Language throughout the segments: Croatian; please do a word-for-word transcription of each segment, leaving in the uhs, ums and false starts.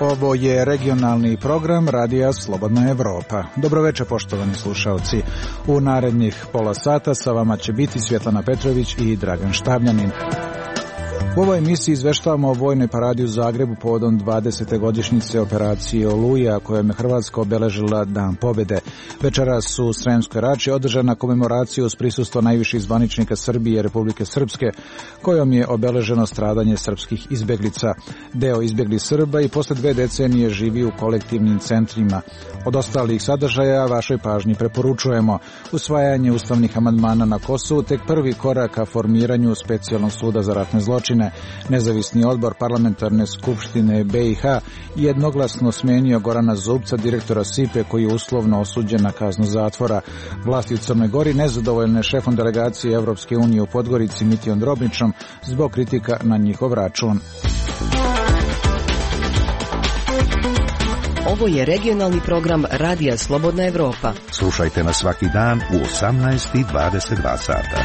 Ovo je regionalni program Radija Slobodna Evropa. Dobroveče, poštovani slušalci. U narednih pola sata sa vama će biti Svjetlana Petrović i Dragan Štavljanin. U ovoj emisiji izveštavamo o vojnoj paradi u Zagrebu povodom dvadesete godišnjice operacije Oluja, kojom je Hrvatska obeležila Dan pobjede. Večeras u Sremskoj Rači održana komemoracija uz prisustvo najviših zvaničnika Srbije i Republike Srpske, kojom je obeleženo stradanje srpskih izbjeglica. Deo izbjeglih Srba i posle dve decenije živi u kolektivnim centrima. Od ostalih sadržaja vašoj pažnji preporučujemo usvajanje ustavnih amandmana na Kosovu, tek prvi korak ka formiranju specijalnog suda za ratne zločine. Nezavisni odbor parlamentarne skupštine B i H jednoglasno smenio Gorana Zubca, direktora S I P E, koji je uslovno osuđen na kaznu zatvora. Vlasti u Crnoj Gori nezadovoljne šefom delegacije Evropske unije u Podgorici Mitijom Drobničom zbog kritika na njihov račun. Ovo je regionalni program Radija Slobodna Evropa. Slušajte nas svaki dan u osamnaest i dvadeset dva sata.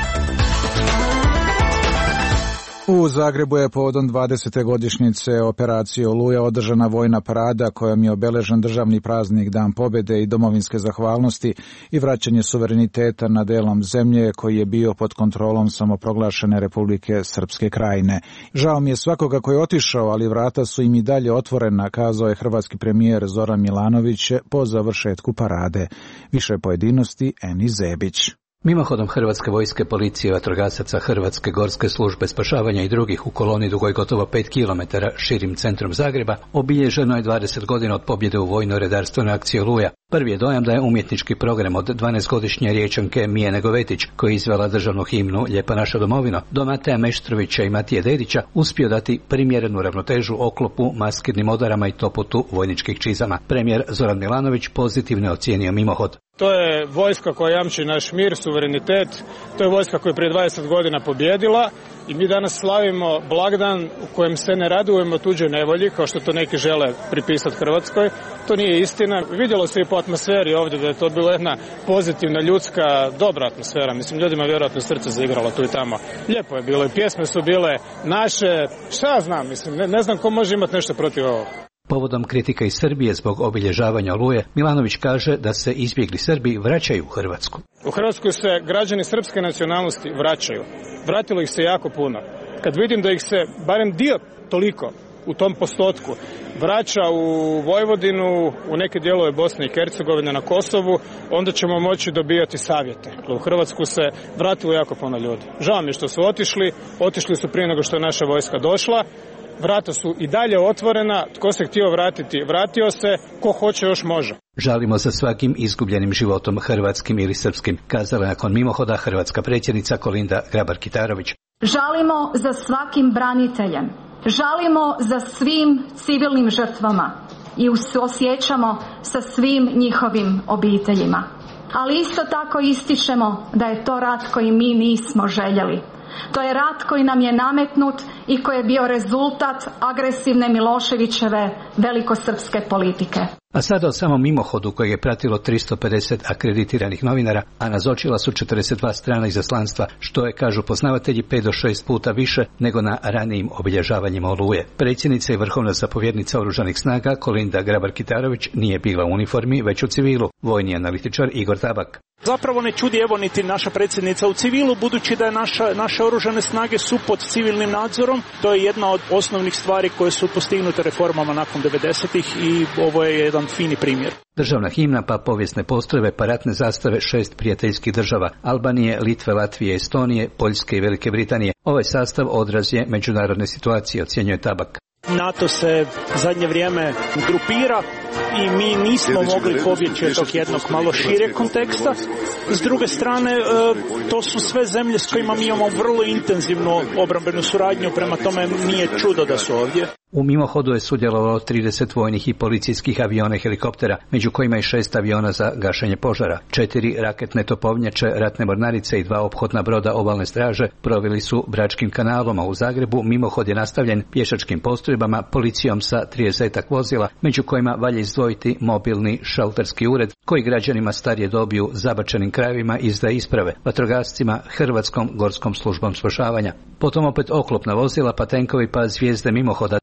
U Zagrebu je povodom dvadesete godišnjice operacije Oluja održana vojna parada kojom je obeležen državni praznik Dan pobjede i domovinske zahvalnosti i vraćanje suvereniteta nad delom zemlje koji je bio pod kontrolom samoproglašene Republike Srpske Krajine. Žao mi je svakoga koji je otišao, ali vrata su im i dalje otvorena, kazao je hrvatski premijer Zoran Milanović po završetku parade. Više pojedinosti Eni Zebić. Mimohodom Hrvatske vojske, policije, vatrogasaca, Hrvatske gorske službe spašavanja i drugih u koloni dugoj gotovo pet kilometara širim centrom Zagreba obilježeno je dvadeset godina od pobjede u vojno-redarstvenoj akciji Oluja. Prvi je dojam da je umjetnički program od dvanaestogodišnje Riječanke Mije Negovetić, koja je izvela državnu himnu Lijepa naša domovino, do Mateja Meštrovića i Matije Dedića uspio dati primjerenu ravnotežu oklopu, maskirnim odarama i topotu vojničkih čizama. Premijer Zoran Milanović pozitivno je ocijenio mimohod. To je vojska koja jamči naš mir, suverenitet, to je vojska koja je prije dvadeset godina pobjedila i mi danas slavimo blagdan u kojem se ne radujemo tuđoj nevolji, kao što to neki žele pripisati Hrvatskoj. To nije istina. Vidjelo se i po atmosferi ovdje da je to bila jedna pozitivna, ljudska, dobra atmosfera. Mislim, ljudima vjerojatno srce zaigralo tu i tamo. Lijepo je bilo i pjesme su bile naše. Šta znam, mislim, ne, ne znam ko može imati nešto protiv ovoga. Povodom kritika iz Srbije zbog obilježavanja Oluje, Milanović kaže da se izbjegli Srbi vraćaju u Hrvatsku. U Hrvatsku se građani srpske nacionalnosti vraćaju. Vratilo ih se jako puno. Kad vidim da ih se barem dio toliko u tom postotku vraća u Vojvodinu, u neke dijelove Bosne i Hercegovine, na Kosovu, onda ćemo moći dobijati savjete. U Hrvatsku se vratilo jako puno ljudi. Žao mi je što su otišli, otišli su prije nego što je naša vojska došla. Vrata su i dalje otvorena, tko se htio vratiti, vratio se, ko hoće još može. Žalimo za svakim izgubljenim životom, hrvatskim ili srpskim, kazala nakon mimohoda hrvatska predsjednica Kolinda Grabar-Kitarović. Žalimo za svakim braniteljem, žalimo za svim civilnim žrtvama i suosjećamo sa svim njihovim obiteljima. Ali isto tako ističemo da je to rat koji mi nismo željeli. To je rat koji nam je nametnut i koji je bio rezultat agresivne Miloševićeve velikosrpske politike. A sada o samom mimohodu kojeg je pratilo tristo pedeset akreditiranih novinara, a nazočila su četrdeset dva strana izaslanstva, što je, kažu poznavatelji, pet do šest puta više nego na ranijim obilježavanjima Oluje. Predsjednica i vrhovna zapovjednica oružanih snaga Kolinda Grabar-Kitarović nije bila u uniformi, već u civilu, vojni analitičar Igor Tabak. Zapravo ne čudi evo niti naša predsjednica u civilu, budući da je naša, naše oružane snage su pod civilnim nadzorom. To je jedna od osnovnih stvari koje su postignute reformama nakon devedesetih i ovo je jedan fini primjer. Državna himna, pa povijesne postrojbe, pa ratne zastave šest prijateljskih država: Albanije, Litve, Latvije, Estonije, Poljske i Velike Britanije. Ovaj sastav odraz je međunarodne situacije, ocjenjuje Tabak. NATO se zadnje vrijeme grupira i mi nismo mogli pobjeći od tog jednog malo šireg konteksta. S druge strane, to su sve zemlje s kojima mi imamo vrlo intenzivnu obrambenu suradnju, prema tome nije čudo da su ovdje. U mimohodu je sudjelovalo trideset vojnih i policijskih aviona i helikoptera, među kojima i šest aviona za gašenje požara. Četiri raketne topovnjače, ratne mornarice i dva ophodna broda obalne straže proveli su Bračkim kanalom, a u Zagrebu mimohod je nastavljen pješačkim postrojbama, policijom sa tridesetak vozila, među kojima valja izdvojiti mobilni šalterski ured, koji građanima starije dobi u zabačenim krajevima izdaje isprave, vatrogascima, Hrvatskom gorskom službom spašavanja. Potom opet oklopna vozila, pa tenkovi, pa zvijezde mimohoda.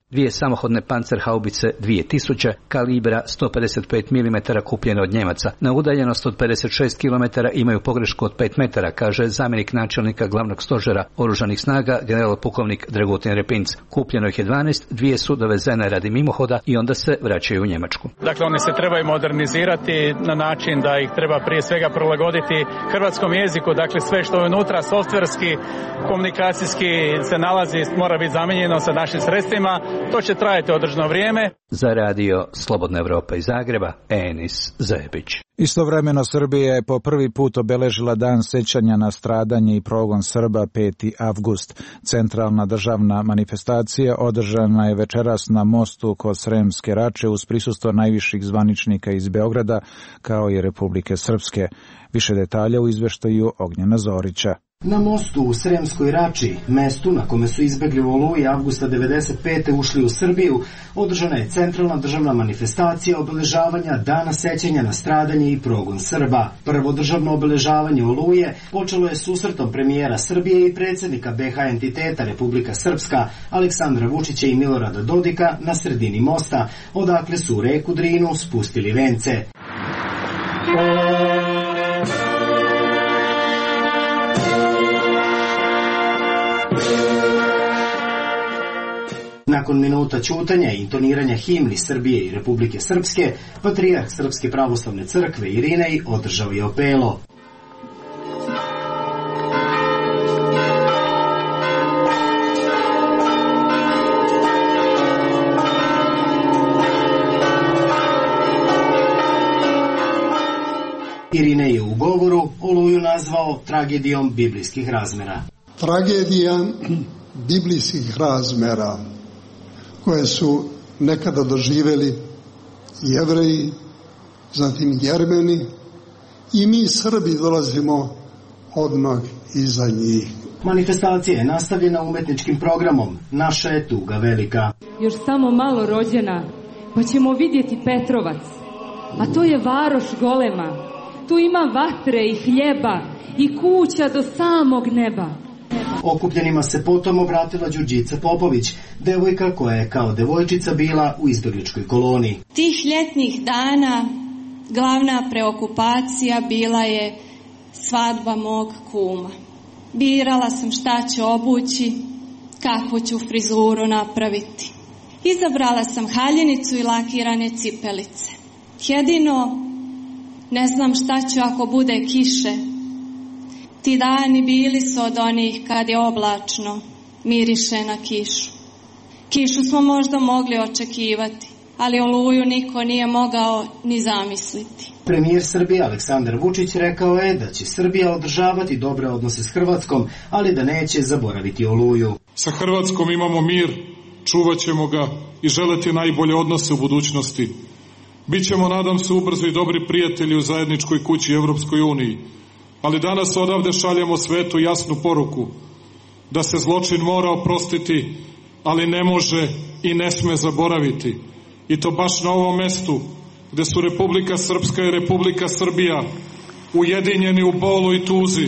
dvije samohodne pancerhaubice dvije tisuće kalibra sto pedeset pet milimetara kupljene od Njemaca. Na udaljenost od pedeset šest kilometara imaju pogrešku od pet metara, kaže zamjenik načelnika glavnog stožera oružanih snaga general pukovnik Dragutin Repinc. Kupljeno ih je dvanaest, dvije su dovezene radi mimohoda i onda se vraćaju u Njemačku. Dakle, one se trebaju modernizirati na način da ih treba prije svega prilagoditi hrvatskom jeziku, dakle sve što je unutra softverski, komunikacijski se nalazi, mora biti zamijenjeno sa našim sredstvima. To će trajati određeno vrijeme. Za radio Slobodna Evropa iz Zagreba, Enis Zebić. Istovremeno Srbija je po prvi put obeležila dan sećanja na stradanje i progon Srba peti avgust. Centralna državna manifestacija održana je večeras na mostu kod Sremske Rače uz prisustvo najviših zvaničnika iz Beograda kao i Republike Srpske. Više detalja u izveštaju Ognjena Zorića. Na mostu u Sremskoj Rači, mestu na kome su izbegli u Oluji avgusta devedeset pete ušli u Srbiju, održana je centralna državna manifestacija obeležavanja Dana sećanja na stradanje i progon Srba. Prvo državno obeležavanje Oluje počelo je susretom premijera Srbije i predsjednika be ha entiteta Republika Srpska Aleksandra Vučića i Milorada Dodika na sredini mosta, odakle su u reku Drinu spustili vence. Nakon minuta ćutanja i intoniranja himni Srbije i Republike Srpske, patrijarh Srpske pravoslavne crkve Irinej održao je opelo. Irinej je u govoru Oluju nazvao tragedijom biblijskih razmera. Tragedija biblijskih razmera koje su nekada doživjeli Jevreji, zatim Jermeni i mi Srbi dolazimo odmah iza njih. Manifestacija je nastavljena umetničkim programom Naša je tuga velika. Još samo malo rođena, pa ćemo vidjeti Petrovac, a to je varoš golema. Tu ima vatre i hljeba i kuća do samog neba. Okupljenima se potom obratila Đurđica Popović, devojka koja je kao devojčica bila u izbjegličkoj koloni. Tih ljetnih dana glavna preokupacija bila je svadba mog kuma. Birala sam šta ću obući, kakvu ću frizuru napraviti. Izabrala sam haljinicu i lakirane cipelice. Jedino ne znam šta ću ako bude kiše. Ti dani bili su od onih kad je oblačno, miriše na kišu. Kišu smo možda mogli očekivati, ali Oluju niko nije mogao ni zamisliti. Premijer Srbije Aleksandar Vučić rekao je da će Srbija održavati dobre odnose s Hrvatskom, ali da neće zaboraviti Oluju. Sa Hrvatskom imamo mir, čuvat ćemo ga i želeti najbolje odnose u budućnosti. Bićemo, nadam se, ubrzo i dobri prijatelji u zajedničkoj kući Evropskoj uniji. Ali danas odavde šaljemo svetu jasnu poruku da se zločin mora oprostiti, ali ne može i ne sme zaboraviti. I to baš na ovom mestu gde su Republika Srpska i Republika Srbija ujedinjeni u bolu i tuzi.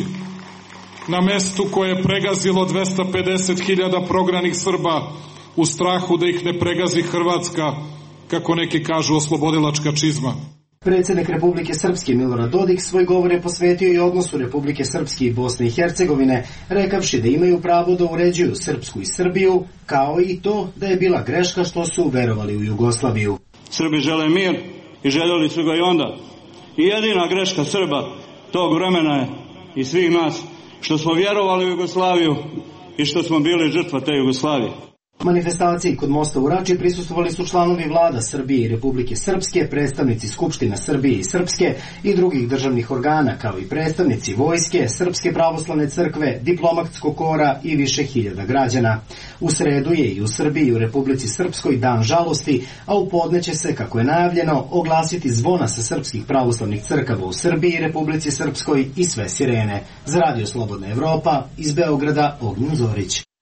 Na mestu koje je pregazilo dvesta pedeset hiljada prognanih Srba u strahu da ih ne pregazi Hrvatska, kako neki kažu oslobodilačka čizma. Predsjednik Republike Srpske Milorad Dodik svoj govor je posvetio i odnosu Republike Srpske i Bosne i Hercegovine, rekavši da imaju pravo da uređuju Srpsku i Srbiju, kao i to da je bila greška što su verovali u Jugoslaviju. Srbi žele mir i željeli su ga i onda. I jedina greška Srba tog vremena je i svih nas što smo vjerovali u Jugoslaviju i što smo bili žrtva te Jugoslavije. Manifestaciji kod mosta u Rači prisustvovali su članovi vlada Srbije i Republike Srpske, predstavnici Skupština Srbije i Srpske i drugih državnih organa, kao i predstavnici vojske, Srpske pravoslavne crkve, diplomatskog kora i više hiljada građana. U sredu je i u Srbiji i u Republici Srpskoj dan žalosti, a u podne će se, kako je najavljeno, oglasiti zvona sa srpskih pravoslavnih crkava u Srbiji i Republici Srpskoj i sve sirene. Za Radio Slobodna Evropa, iz Beograda, Ognjen Zorić.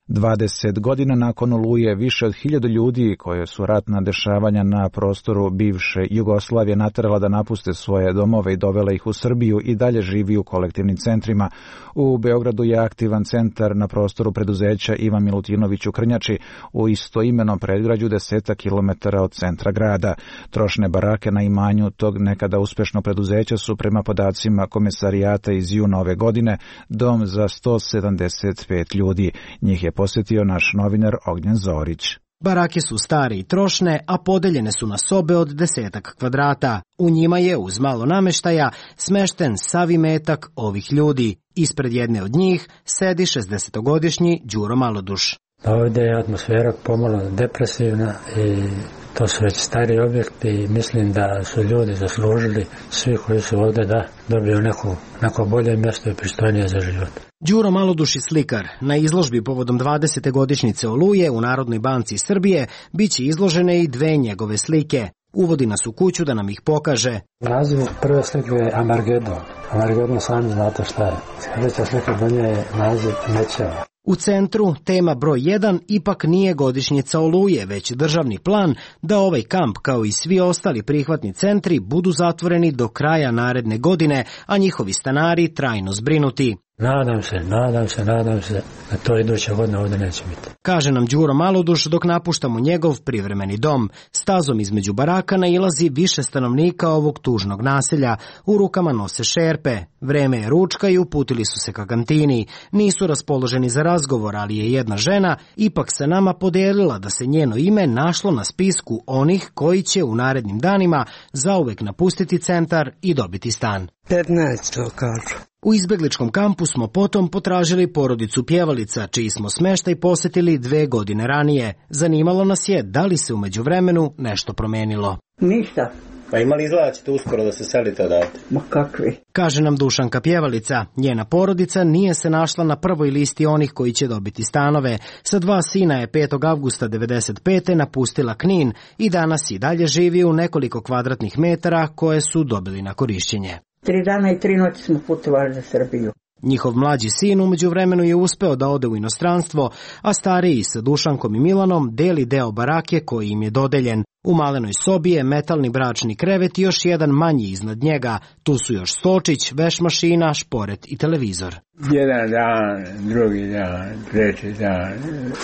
dvadeset godina nakon Oluje više od hiljadu ljudi koje su ratna dešavanja na prostoru bivše Jugoslavije naterala da napuste svoje domove i dovela ih u Srbiju i dalje živi u kolektivnim centrima. U Beogradu je aktivan centar na prostoru preduzeća Ivan Milutinović u Krnjači, u istoimenom predgrađu desetak kilometara od centra grada. Trošne barake na imanju tog nekada uspešnog preduzeća su prema podacima komesarijata iz juna ove godine dom za sto sedamdeset pet ljudi. Njih je posjetio naš novinar Ognjen Zorić. Barake su stare i trošne, a podeljene su na sobe od desetak kvadrata. U njima je, uz malo nameštaja, smešten sav imetak ovih ljudi. Ispred jedne od njih sedi šezdesetogodišnji Đuro Maloduš. Ovdje je atmosfera pomalo depresivna i to su već stari objekti i mislim da su ljudi zaslužili, svi koji su ovdje, da dobiju neko, neko bolje mjesto i pristojnije za život. Đuro Maloduš je slikar. Na izložbi povodom dvadesete godišnjice Oluje u Narodnoj banci Srbije biće izložene i dve njegove slike. Uvodi nas u kuću da nam ih pokaže. Naziv prve slike je Amargedon. Amargedon sami znate šta je. Sljedeća slika do nje je naziv Nećeva. U centru, tema broj jedan, ipak nije godišnjica Oluje, već državni plan da ovaj kamp, kao i svi ostali prihvatni centri, budu zatvoreni do kraja naredne godine, a njihovi stanari trajno zbrinuti. Nadam se, nadam se, nadam se da to iduća godina ovdje neće biti. Kaže nam Đuro Maloduš dok napuštamo njegov privremeni dom. Stazom između baraka nailazi više stanovnika ovog tužnog naselja. U rukama nose šerpe. Vreme je ručka i uputili su se ka kantini. Nisu raspoloženi za razgovor, ali je jedna žena ipak sa nama podelila da se njeno ime našlo na spisku onih koji će u narednim danima zauvek napustiti centar i dobiti stan. petnaest kažu. U izbegličkom kampu smo potom potražili porodicu Pjevalica, čiji smo smeštaj posetili dve godine ranije. Zanimalo nas je da li se u međuvremenu nešto promenilo. Ništa. Pa ima li izgleda ćete uskoro da se selite odatle? Ma kakvi? Kaže nam Dušanka Pjevalica. Njena porodica nije se našla na prvoj listi onih koji će dobiti stanove. Sa dva sina je petog avgusta devedeset pete napustila Knin i danas i dalje živi u nekoliko kvadratnih metara koje su dobili na korišćenje. Tri dana i tri noći smo putovali za Srbiju. Njihov mlađi sin umeđu vremenu je uspeo da ode u inostranstvo, a stariji sa Dušankom i Milanom deli deo barake koji im je dodeljen. U malenoj sobi je metalni bračni krevet i još jedan manji iznad njega. Tu su još stočić, veš mašina, šporet i televizor. Jedan dan, drugi dan, treći dan,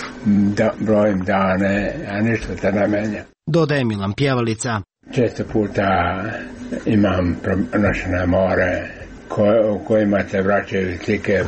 da, brojim dane, a ništa se ne menja. Dodaje Milan Pjevalica. Često puta imam pronošene more koje, u kojima se vraćaju slike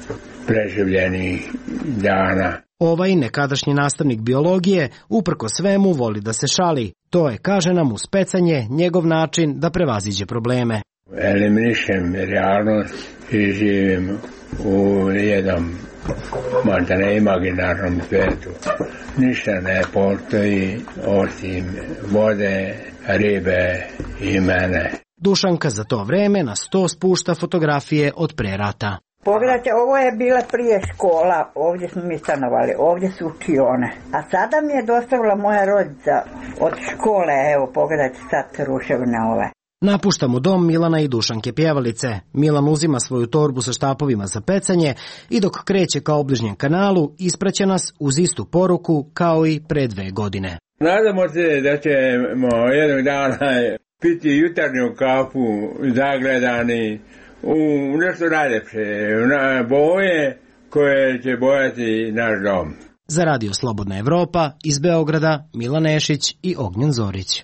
preživljenih dana. Ovaj nekadašnji nastavnik biologije uprko svemu voli da se šali. To je, kaže nam, uz pecanje njegov način da prevaziđe probleme. Eliminišem realnost i živim u jednom možda ne imaginarnom svijetu. Ništa ne postoji osim vode, ribe i mene. Dušanka za to vreme na sto spušta fotografije od pre rata. Pogledajte, ovo je bila prije škola, ovdje smo mi stanovali, ovdje su učione. A sada mi je dostavila moja rodica od škole, evo pogledajte sad ruševine ove. Napuštamo dom Milana i Dušanke Pjevalice. Milan uzima svoju torbu sa štapovima za pecanje i dok kreće ka obližnjem kanalu ispraća nas uz istu poruku kao i pre dve godine. Nadamo se da ćemo jednog dana piti jutarnju kafu zagledani u nešto najljepše, na boje koje će bojati naš dom. Za Radio Slobodna Evropa iz Beograda Milan Nešić i Ognjen Zorić.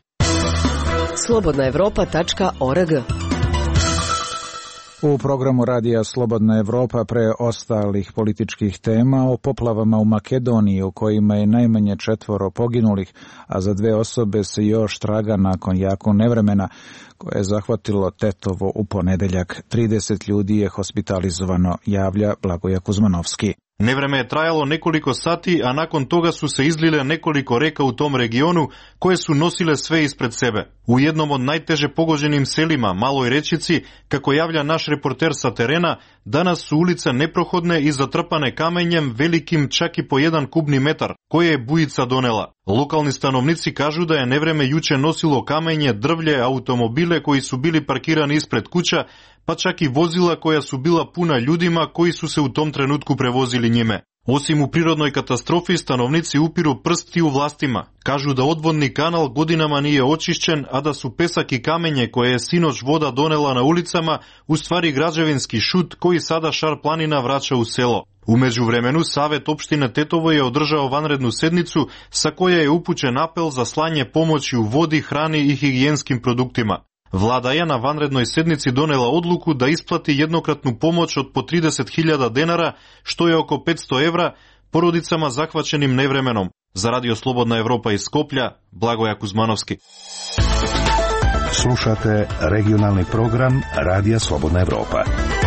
slobodna evropa tačka org. U programu Radija Slobodna Evropa pre ostalih političkih tema o poplavama u Makedoniji u kojima je najmanje četvoro poginulih, a za dve osobe se još traga nakon jakog nevremena koje je zahvatilo Tetovo u ponedeljak. trideset ljudi je hospitalizovano, javlja Blagoja Kuzmanovski. Nevreme je trajalo nekoliko sati, a nakon toga su se izlile nekoliko reka u tom regionu koje su nosile sve ispred sebe. U jednom od najteže pogođenim selima, Maloj Rečici, kako javlja naš reporter sa terena, danas su ulice neprohodne i zatrpane kamenjem velikim čak i po jedan kubni metar, koje je bujica donela. Lokalni stanovnici kažu da je nevreme juče nosilo kamenje, drvlje, automobile koji su bili parkirani ispred kuća, pa čak i vozila koja su bila puna ljudima koji su se u tom trenutku prevozili njime. Osim u prirodnoj katastrofi, stanovnici upiru prsti u vlastima. Kažu da odvodni kanal godinama nije očišćen, a da su pesak i kamenje koje je sinoć voda donela na ulicama u stvari građevinski šut koji sada Šar planina vraća u selo. U međuvremenu, Savet opštine Tetovo je održao vanrednu sednicu sa koja je upućen apel za slanje pomoći u vodi, hrani i higijenskim produktima. Vlada je na vanrednoj sednici donela odluku da isplati jednokratnu pomoć od po trideset hiljada denara, što je oko petsto evra, porodicama zahvaćenim nevremenom. Za Radio Slobodna Evropa iz Skoplja, Blagoja Kuzmanovski. Slušate regionalni program Radija Slobodna Evropa.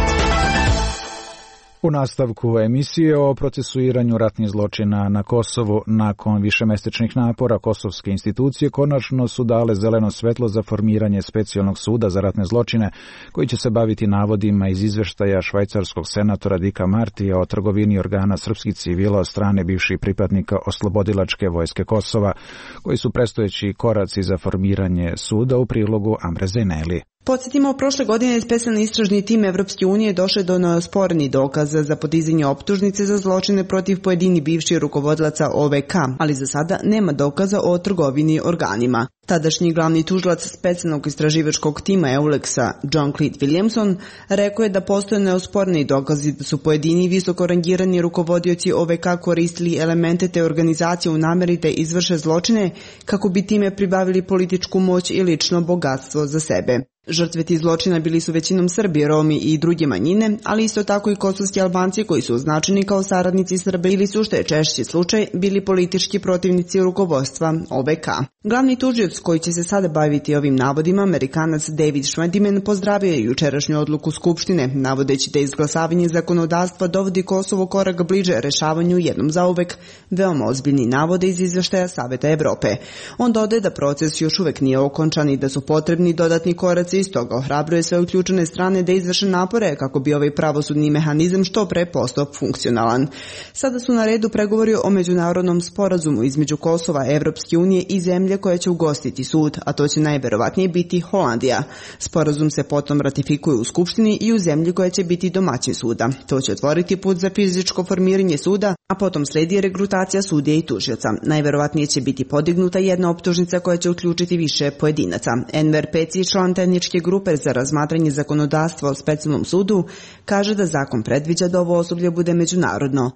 U nastavku emisije o procesuiranju ratnih zločina na Kosovu nakon višemesečnih napora kosovske institucije konačno su dale zeleno svetlo za formiranje specijalnog suda za ratne zločine koji će se baviti navodima iz izveštaja švajcarskog senatora Dika Martija o trgovini organa srpskih civila od strane bivših pripadnika oslobodilačke vojske Kosova, koji su predstojeći koraci za formiranje suda u prilogu Amre Zejneli. Podsjetimo, prošle godine specijalni istražni tim Evropske unije došao do neosporenih dokaza za podizanje optužnice za zločine protiv pojedini bivših rukovodilaca O V K, ali za sada nema dokaza o trgovini organima. Tadašnji glavni tužilac specijalnog istraživačkog tima Euleksa, John Cleet Williamson, rekao je da postoje neosporni dokazi da su pojedini visoko rangirani rukovodioci O V K koristili elemente te organizacije u nameri da izvrše zločine kako bi time pribavili političku moć i lično bogatstvo za sebe. Žrtve tih zločina bili su većinom Srbi, Romi i druge manjine, ali isto tako i kosovski Albanci koji su označeni kao saradnici Srba ili su, što je češći slučaj, bili politički protivnici rukovodstva O V K. Glavni tužioc koji će se sada baviti ovim navodima, Amerikanac David Schwediman, pozdravio je jučerašnju odluku Skupštine, navodeći da izglasavanje zakonodavstva dovodi Kosovo korak bliže rešavanju jednom zauvek veoma ozbiljni navode iz izveštaja Saveta Evrope. On dodaje da proces još uvek nije okončan i da su potrebni dodatni koraci. Iz toga ohrabruje sve uključene strane da izvrše napore kako bi ovaj pravosudni mehanizam što pre postao funkcionalan. Sada su na redu pregovori o međunarodnom sporazumu između Kosova, Evropske unije i zemlje koja će ugostiti sud, a to će najverovatnije biti Holandija. Sporazum se potom ratifikuje u Skupštini i u zemlji koja će biti domaćin suda. To će otvoriti put za fizičko formiranje suda, a potom sledi regrutacija sudija i tužioca. Najverovatnije će biti podignuta jedna optužnica koja će uključiti više pojedinaca. Enver Peci, član tehničke grupe za razmatranje zakonodavstva o specijalnom sudu, kaže da zakon predviđa da ovo osoblje bude međunarodno.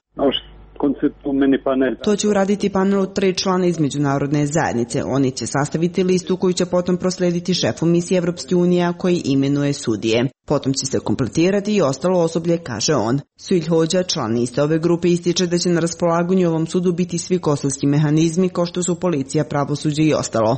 To će uraditi panel od tri člana iz međunarodne zajednice. Oni će sastaviti listu koju će potom proslediti šefu misije Evropske unije koji imenuje sudije. Potom će se kompletirati i ostalo osoblje, kaže on. Suilj Hođa, član iste ove grupe, ističe da će na raspolaganju ovom sudu biti svi kosovski mehanizmi kao što su policija, pravosuđe i ostalo.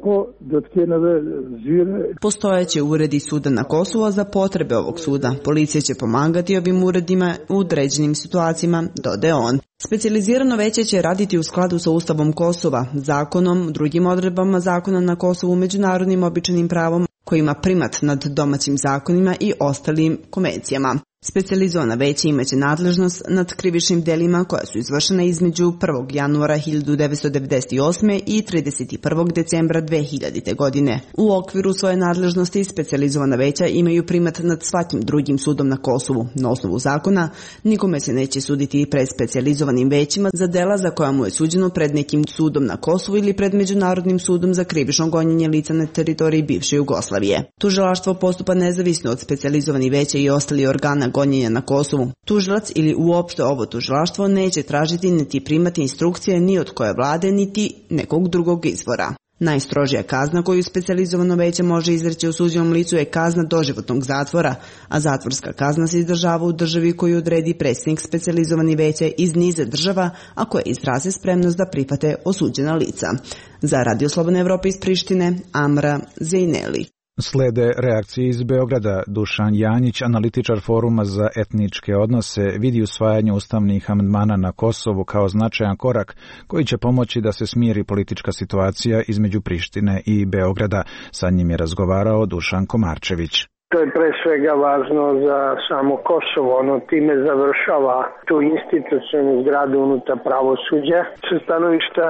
Postojeće uredi suda na Kosovu, a za potrebe ovog suda policija će pomagati ovim uredima u određenim situacijama, dodaje on. Specijalizirano veće će raditi u skladu sa Ustavom Kosova, zakonom, drugim odredbama zakona na Kosovu, međunarodnim običajnim pravom koji ima primat nad domaćim zakonima i ostalim konvencijama. Specijalizovana veća imaće nadležnost nad krivičnim delima koja su izvršena između prvog januara hiljadu devetsto devedeset osme i trideset prvog decembra dve hiljadite. godine. U okviru svoje nadležnosti specijalizovana veća imaju primat nad svakim drugim sudom na Kosovu. Na osnovu zakona nikome se neće suditi pred specijalizovanim većima za dela za koja mu je suđeno pred nekim sudom na Kosovu ili pred Međunarodnim sudom za krivično gonjenje lica na teritoriji bivše Jugoslavije. Tužilaštvo postupa nezavisno od specijalizovanih veća i ostali organa gonjenja na Kosovu. Tužilac ili uopšte ovo tužilaštvo neće tražiti niti primati instrukcije ni od koje vlade niti nekog drugog izvora. Najstrožija kazna koju specijalizovano veće može izreći osuđenom licu je kazna doživotnog zatvora, a zatvorska kazna se izdržava u državi koju odredi predsjednik specijalizovani veće iz niza država, a koje izraze spremnost da prihvate osuđena lica. Za Radio Slobodna Evropa iz Prištine, Amra Zejneli. Slede reakcije iz Beograda. Dušan Janjić, analitičar Foruma za etničke odnose, vidi usvajanje ustavnih amandmana na Kosovu kao značajan korak koji će pomoći da se smiri politička situacija između Prištine i Beograda. Sa njim je razgovarao Dušan Komarčević. To je pre svega važno za samo Kosovo, ono time završava tu institucionalnu zgradu unutar pravosuđa. Sa stanovišta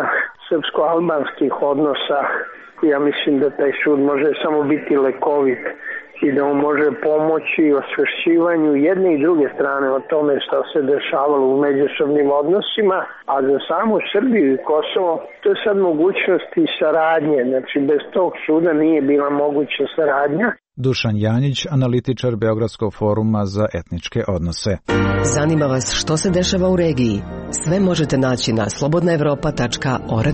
srpsko-albanskih odnosa, ja mislim da taj sud može samo biti lekovit i da on može pomoći osvešćivanju jedne i druge strane o tome što se dešavalo u međusobnim odnosima, a za samu Srbiju i Kosovo to je sad mogućnost i saradnje, znači bez tog suda nije bila moguća saradnja. Dušan Janjić, analitičar Beogradskog foruma za etničke odnose. Zanima vas što se dešava u regiji? Sve možete naći na slobodna evropa tačka org.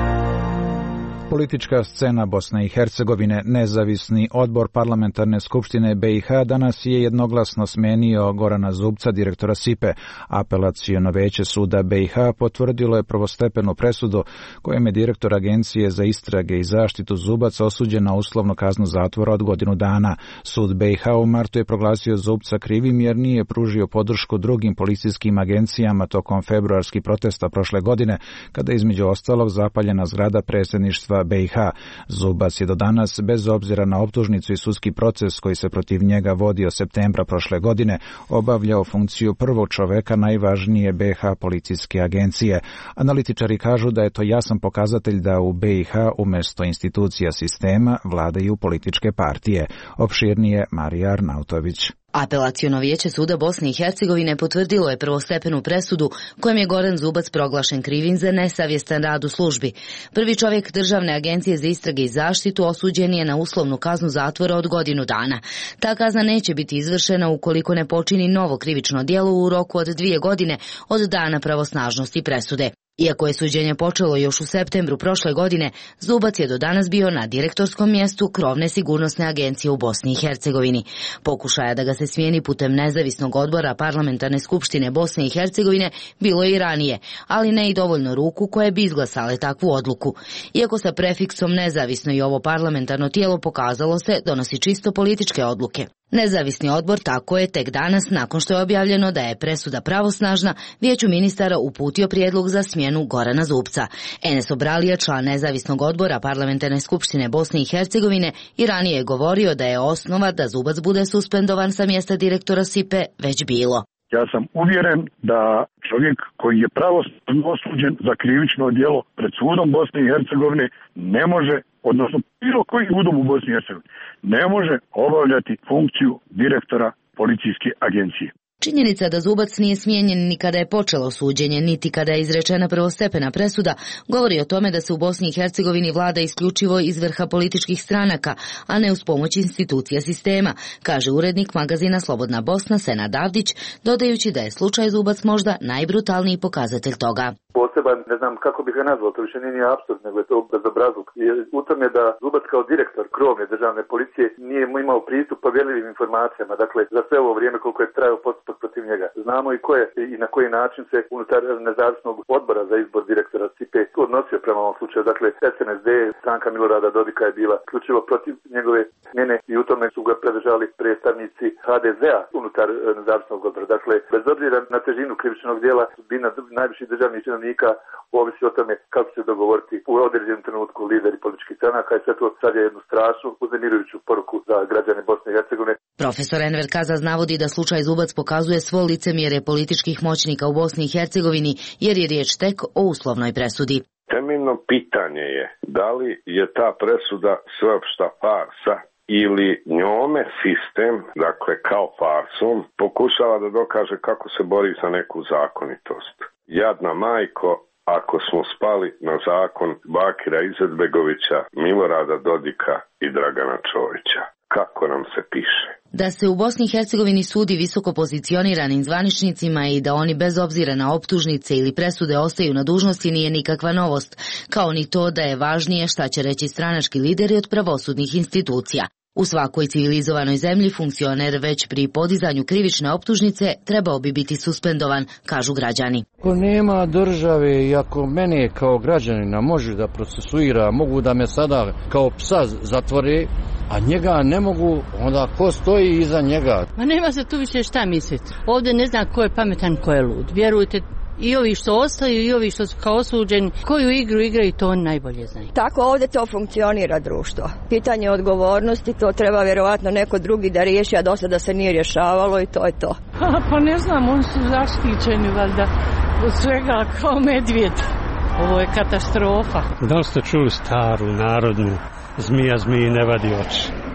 Politička scena Bosne i Hercegovine, nezavisni odbor parlamentarne skupštine B i H danas je jednoglasno smenio Gorana Zubca, direktora S I P E. Apelaciono veće suda B i H potvrdilo je prvostepenu presudu kojom je direktor Agencije za istrage i zaštitu Zubac osuđen na uslovnu kaznu zatvora od godinu dana. Sud B i H u martu je proglasio Zubca krivim jer nije pružio podršku drugim policijskim agencijama tokom februarskih protesta prošle godine, kada je između ostalog zapaljena zgrada predsjedništva B i H. Zubac je do danas, bez obzira na optužnicu i sudski proces koji se protiv njega vodio septembra prošle godine, obavljao funkciju prvog čoveka najvažnije B i H policijske agencije. Analitičari kažu da je to jasan pokazatelj da u B i H umjesto institucija sistema vladaju političke partije. Opširnije Marija Arnautović. Apelaciono vijeće suda Bosne i Hercegovine potvrdilo je prvostepenu presudu kojom je Goran Zubac proglašen krivim za nesavjestan rad u službi. Prvi čovjek Državne agencije za istrage i zaštitu osuđen je na uslovnu kaznu zatvora od godinu dana. Ta kazna neće biti izvršena ukoliko ne počini novo krivično djelo u roku od dvije godine od dana pravosnažnosti presude. Iako je suđenje počelo još u septembru prošle godine, Zubac je do danas bio na direktorskom mjestu krovne sigurnosne agencije u Bosni i Hercegovini. Pokušaja da ga se smijeni putem nezavisnog odbora parlamentarne skupštine Bosne i Hercegovine bilo je i ranije, ali ne i dovoljno ruku koje bi izglasale takvu odluku. Iako sa prefiksom nezavisno i ovo parlamentarno tijelo pokazalo se donosi čisto političke odluke. Nezavisni odbor tako je tek danas, nakon što je objavljeno da je presuda pravosnažna, vijeću ministara uputio prijedlog za smjenu Gorana Zubca. Enes Obralija, član nezavisnog odbora parlamentarne skupštine Bosne i Hercegovine, i ranije je govorio da je osnova da Zubac bude suspendovan sa mjesta direktora S I P E već bilo. Ja sam uvjeren da čovjek koji je pravosnažno osuđen za krivično djelo pred sudom Bosne i Hercegovine ne može, odnosno bilo koji sudom u Bosni i Hercegovini, ne može obavljati funkciju direktora policijske agencije. Činjenica da Zubac nije smijenjen ni kada je počelo suđenje, niti kada je izrečena prvostepena presuda, govori o tome da se u Bosni i Hercegovini vlada isključivo iz vrha političkih stranaka, a ne uz pomoć institucija sistema, kaže urednik magazina Slobodna Bosna Senad Avdić, dodajući da je slučaj Zubac možda najbrutalniji pokazatelj toga. Poseban, ne znam kako bih ga nazvao, to više nije apsurd, nego je to bezobrazluk. U tome da Zubac kao direktor krovne državne policije nije imao pristup povjerljivim informacijama, dakle za sve ovo vrijeme koliko je trajao postupak protiv njega. Znamo i ko je i na koji način se unutar nezavisnog odbora za izbor direktora S I P E odnosio prema ovom slučaju. Dakle, S N S D, stranka Milorada Dodika je bila isključivo protiv njegove smjene i u tome su ga predržali predstavnici H D Z-a unutar nezavisnog odbora. Dakle, bez obzira na težinu krivičnog djela, sudbina najviših državnih činovnika ovisi o tome kako se dogovoriti u određenom trenutku lideri političkih stranaka i sve to sad je jednu strašnu uznemirujuću poruku za građane Bosne i Hercegovine. Profesor Enver Kazaz navodi da slučaj Zubac pokazuje svo licemjerje političkih moćnika u Bosni i Hercegovini jer je riječ tek o uslovnoj presudi. Temeljno pitanje je da li je ta presuda sveopšta farsa ili njome sistem, dakle kao farsom, pokušava da dokaže kako se bori za neku zakonitost. Jadna majko, ako smo spali na zakon Bakira Izetbegovića, Milorada Dodika i Dragana Čovića. Kako nam se piše? Da se u Bosni i Hercegovini sudi visoko pozicioniranim zvaničnicima i da oni bez obzira na optužnice ili presude ostaju na dužnosti nije nikakva novost, kao ni to da je važnije šta će reći stranački lideri od pravosudnih institucija. U svakoj civilizovanoj zemlji funkcioner već pri podizanju krivične optužnice trebao bi biti suspendovan, kažu građani. Ako nema države i ako mene kao građanina može da procesuira, mogu da me sada kao psa zatvore, a njega ne mogu, onda ko stoji iza njega? Ma nema se tu više šta misliti. Ovdje ne zna ko je pametan, ko je lud. Vjerujte, i ovi što ostaju i ovi što su kao osuđeni, koju igru igraju, to oni najbolje znaju. Tako ovdje to funkcionira društvo. Pitanje odgovornosti, to treba vjerovatno neko drugi da riješi, a do sada se nije rješavalo i to je to. Pa ne znam, oni su zaštićeni valjda od svega kao medvjed. Ovo je katastrofa. Da li ste čuli staru narodnu, zmija zmiji ne vadi oči?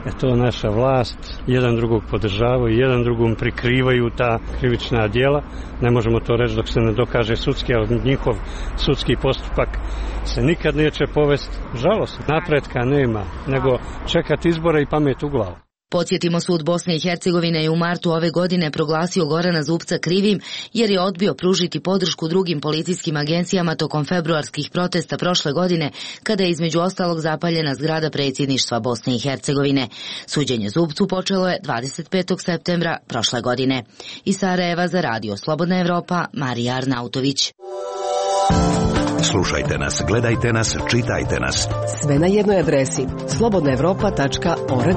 E to naša vlast jedan drugog podržavaju, jedan drugom prikrivaju ta krivična djela. Ne možemo to reći dok se ne dokaže sudski, ali njihov sudski postupak se nikad neće povesti. Žalost, napretka nema, nego čekati izbore i pamet u glavu. Podsjetimo, sud Bosne i Hercegovine je u martu ove godine proglasio Gorana Zubca krivim jer je odbio pružiti podršku drugim policijskim agencijama tokom februarskih protesta prošle godine, kada je između ostalog zapaljena zgrada predsjedništva Bosne i Hercegovine. Suđenje Zubcu počelo je dvadeset petog septembra prošle godine. Iz Sarajeva za Radio Slobodna Evropa, Marija Arnautović. Slušajte nas, gledajte nas, čitajte nas. Sve na jednoj adresi slobodna evropa tačka org.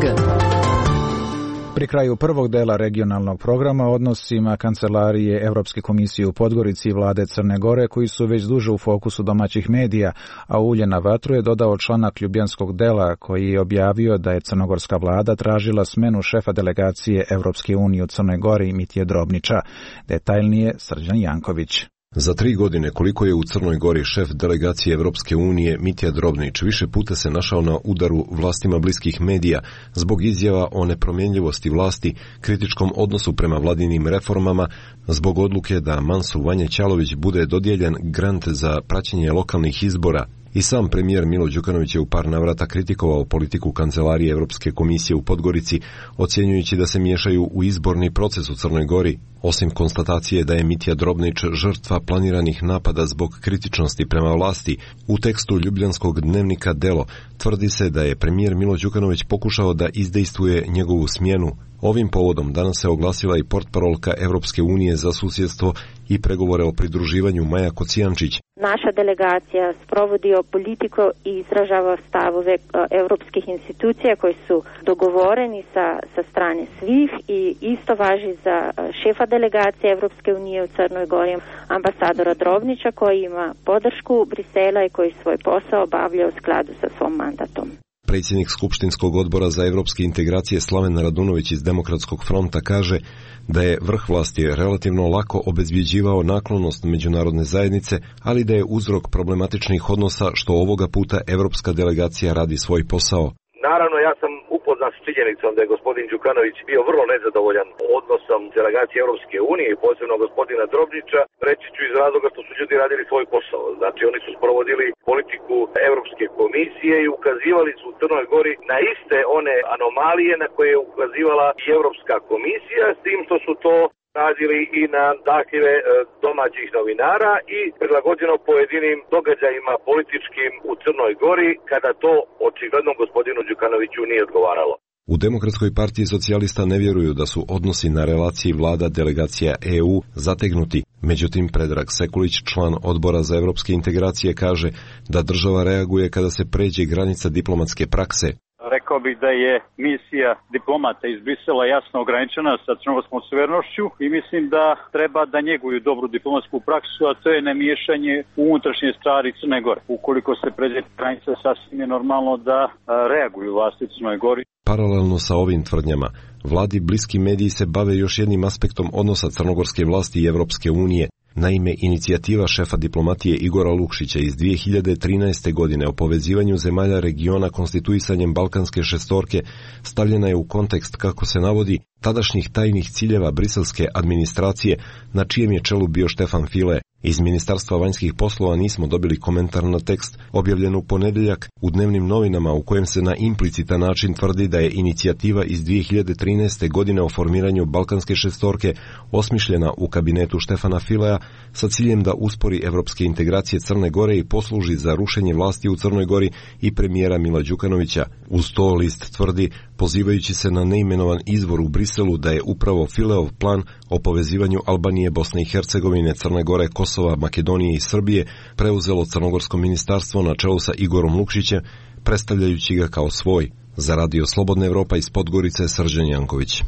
Pri kraju prvog dela regionalnog programa odnosima Kancelarije Evropske komisije u Podgorici i vlade Crne Gore, koji su već duže u fokusu domaćih medija, a ulje na vatru je dodao članak ljubljanskog dela koji je objavio da je crnogorska vlada tražila smenu šefa delegacije Evropske unije u Crnoj Gori Mitje Drobnića. Detaljnije Srđan Janković. Za tri godine koliko je u Crnoj Gori šef delegacije Evropske unije Mitja Drobnić više puta se našao na udaru vlastima bliskih medija zbog izjava o nepromjenljivosti vlasti, kritičkom odnosu prema vladinim reformama, zbog odluke da Mansu Vanje Ćalović bude dodijeljen grant za praćenje lokalnih izbora. I sam premijer Milo Đukanović je u par navrata kritikovao politiku Kancelarije Evropske komisije u Podgorici, ocjenjujući da se miješaju u izborni proces u Crnoj Gori. Osim konstatacije da je Mitja Drobnić žrtva planiranih napada zbog kritičnosti prema vlasti, u tekstu ljubljanskog dnevnika Delo tvrdi se da je premijer Milo Đukanović pokušao da izdejstvuje njegovu smjenu. Ovim povodom danas se oglasila i portparolka Evropske unije za susjedstvo i pregovore o pridruživanju Maja Kocijančić. Naša delegacija sprovodi politiku i izražava stavove evropskih institucija koji su dogovoreni sa, sa strane svih i isto važi za šefa delegacije Evropske unije u Crnoj Gori, ambasadora Drobnića, koji ima podršku Brisela i koji svoj posao obavlja u skladu sa svom mandatom. Predsjednik Skupštinskog odbora za evropske integracije Slaven Radunović iz Demokratskog fronta kaže da je vrh vlasti relativno lako obezbjeđivao naklonost međunarodne zajednice, ali da je uzrok problematičnih odnosa što ovoga puta evropska delegacija radi svoj posao. Naravno, ja sam upoznat s činjenicom da je gospodin Đukanović bio vrlo nezadovoljan odnosom delegacije Europske unije i posebno gospodina Drobnića, reći ću iz razloga što su ljudi radili svoj posao. Znači, oni su sprovodili politiku Europske komisije i ukazivali su u Crnoj Gori na iste one anomalije na koje je ukazivala i Europska komisija, s tim što su to radili i na zahtjeve domaćih novinara i prilagođeno pojedinim događajima političkim u Crnoj Gori, kada to očigledno gospodinu Đukanoviću nije odgovaralo. U Demokratskoj partiji socijalista ne vjeruju da su odnosi na relaciji vlada delegacija E U zategnuti. Međutim, Predrag Sekulić, član odbora za evropske integracije, kaže da država reaguje kada se pređe granica diplomatske prakse. Rekao bih da je misija diplomata iz Brisela jasno ograničena sa crnogorskom suverenošću i mislim da treba da njeguju dobru diplomatsku praksu, a to je nemiješanje u unutrašnje stvari Crne Gore. Ukoliko se pređe granica, sasvim je normalno da reaguju vlasti u Crnoj Gori. Paralelno sa ovim tvrdnjama, vladi bliski mediji se bave još jednim aspektom odnosa crnogorske vlasti i Evropske unije. Naime, inicijativa šefa diplomatije Igora Lukšića iz dvije hiljade trinaeste. godine o povezivanju zemalja regiona konstituisanjem Balkanske šestorke stavljena je u kontekst, kako se navodi, tadašnjih tajnih ciljeva briselske administracije, na čijem je čelu bio Štefan File. Iz Ministarstva vanjskih poslova nismo dobili komentar na tekst objavljen u ponedjeljak u dnevnim novinama, u kojem se na implicitan način tvrdi da je inicijativa iz dvije hiljade trinaeste. godine o formiranju Balkanske šestorke osmišljena u kabinetu Štefana Filea sa ciljem da uspori evropske integracije Crne Gore i posluži za rušenje vlasti u Crnoj Gori i premijera Mila Đukanovića. Uz to list tvrdi, pozivajući se na neimenovan izvor u Briselu, da je upravo Fileov plan o povezivanju Albanije, Bosne i Hercegovine, Crne Gore, Kosova, Makedonije i Srbije preuzelo Crnogorsko ministarstvo na čelu sa Igorom Lukšićem, predstavljajući ga kao svoj. Za Radio Slobodna Evropa iz Podgorice, Srđan Janković.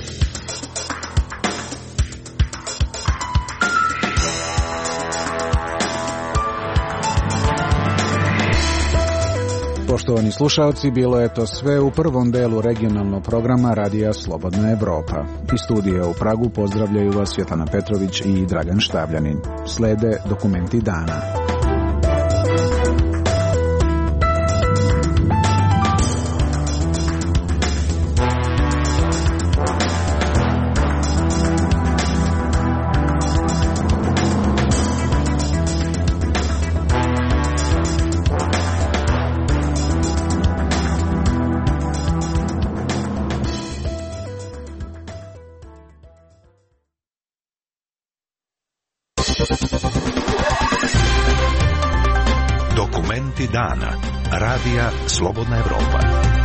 Poštovani slušalci, bilo je to sve u prvom delu regionalnog programa Radija Slobodna Evropa. Iz studija u Pragu pozdravljaju vas Svjetlana Petrović i Dragan Štavljanin. Slede dokumenti dana. Dokumenti dana. Radija Slobodna Evropa.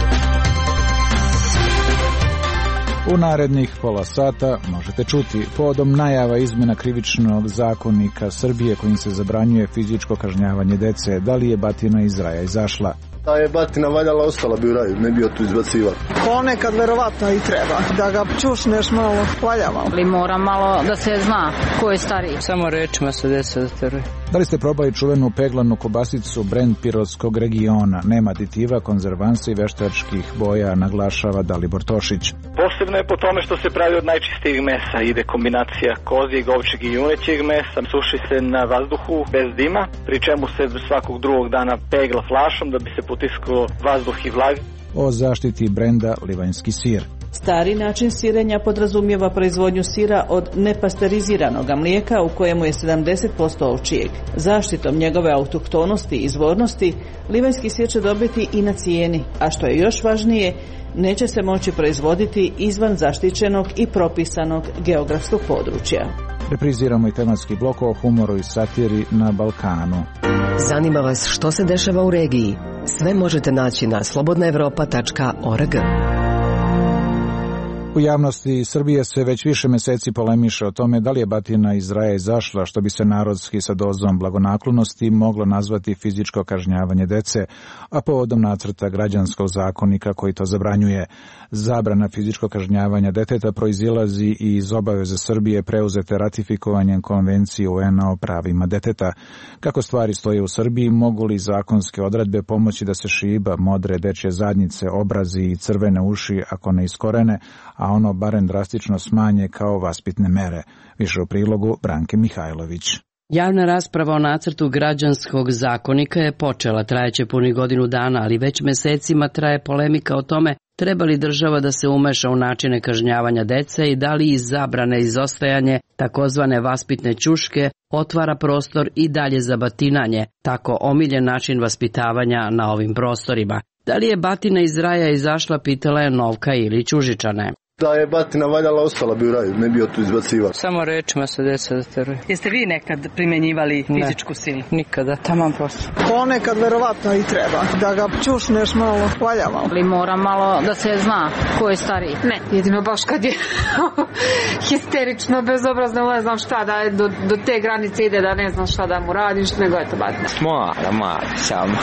U narednih pola sata možete čuti povodom najava izmjena krivičnog zakonika Srbije kojim se zabranjuje fizičko kažnjavanje dece. Da li je batina iz raja izašla? Da je batina valjala, ostala bi u raju, ne bi jo tu izbacivati. Ponekad verovatno i treba, da ga čušneš malo, valjava. Ali mora malo da se zna ko je stariji. Samo rečima se deca zateruje. Da li ste probali čuvenu peglanu kobasicu brend Pirotskog regiona? Nema aditiva, konzervansa i veštačkih boja, naglašava Dalibor Tošić. Posebno je po tome što se pravi od najčistijeg mesa. Ide kombinacija kozijeg, ovčjeg i junećeg mesa. Suši se na vazduhu bez dima, pri čemu se svakog drugog dana pegla flašom da bi se potiskao vazduh i vlag. O zaštiti brenda Livanjski sir. Stari način sirenja podrazumijeva proizvodnju sira od nepasteriziranog mlijeka u kojemu je sedamdeset posto ovčijeg. Zaštitom njegove autohtonosti i izvornosti, livanjski sir će dobiti i na cijeni, a što je još važnije, neće se moći proizvoditi izvan zaštićenog i propisanog geografskog područja. Repriziramo i tematski blok o humoru i satiri na Balkanu. Zanima vas što se dešava u regiji? Sve možete naći na slobodna evropa tačka org. U javnosti Srbije se već više meseci polemiše o tome da li je batina iz raja izašla, što bi se narodski sa dozom blagonaklonosti moglo nazvati fizičko kažnjavanje dece, a povodom nacrta građanskog zakonika koji to zabranjuje. Zabrana fizičkog kažnjavanja deteta proizilazi i iz obaveze Srbije preuzete ratifikovanjem Konvencije U N-a o pravima deteta. Kako stvari stoje u Srbiji, mogu li zakonske odredbe pomoći da se šiba modre dečje zadnjice, obrazi i crvene uši ako ne iskorene, a ono barem drastično smanje kao vaspitne mere? Više u prilogu Branke Mihajlović. Javna rasprava o nacrtu građanskog zakonika je počela, trajeće puni godinu dana, ali već mesecima traje polemika o tome treba li država da se umeša u načine kažnjavanja dece i da li iz zabrane izostajanje takozvane vaspitne ćuške otvara prostor i dalje za batinanje, tako omiljen način vaspitavanja na ovim prostorima. Da li je batina iz raja izašla, pitala je Novka Ilić Užičane. Da je batina valjala, ostala bi u raju, ne bi jo tu izbacivati. Samo rečima se deca zateruje. Jeste vi nekad primjenjivali fizičku silu? Nikada, taman prosto. Ponekad verovatno i treba, da ga čušneš malo, valjava. Ali mora malo da se zna ko je stariji. Ne, jedino baš kad je histerično, bezobrazno, ne znam šta, da do, do te granice ide da ne znam šta da mu radiš, nego je to batina. Mora, mora, samo.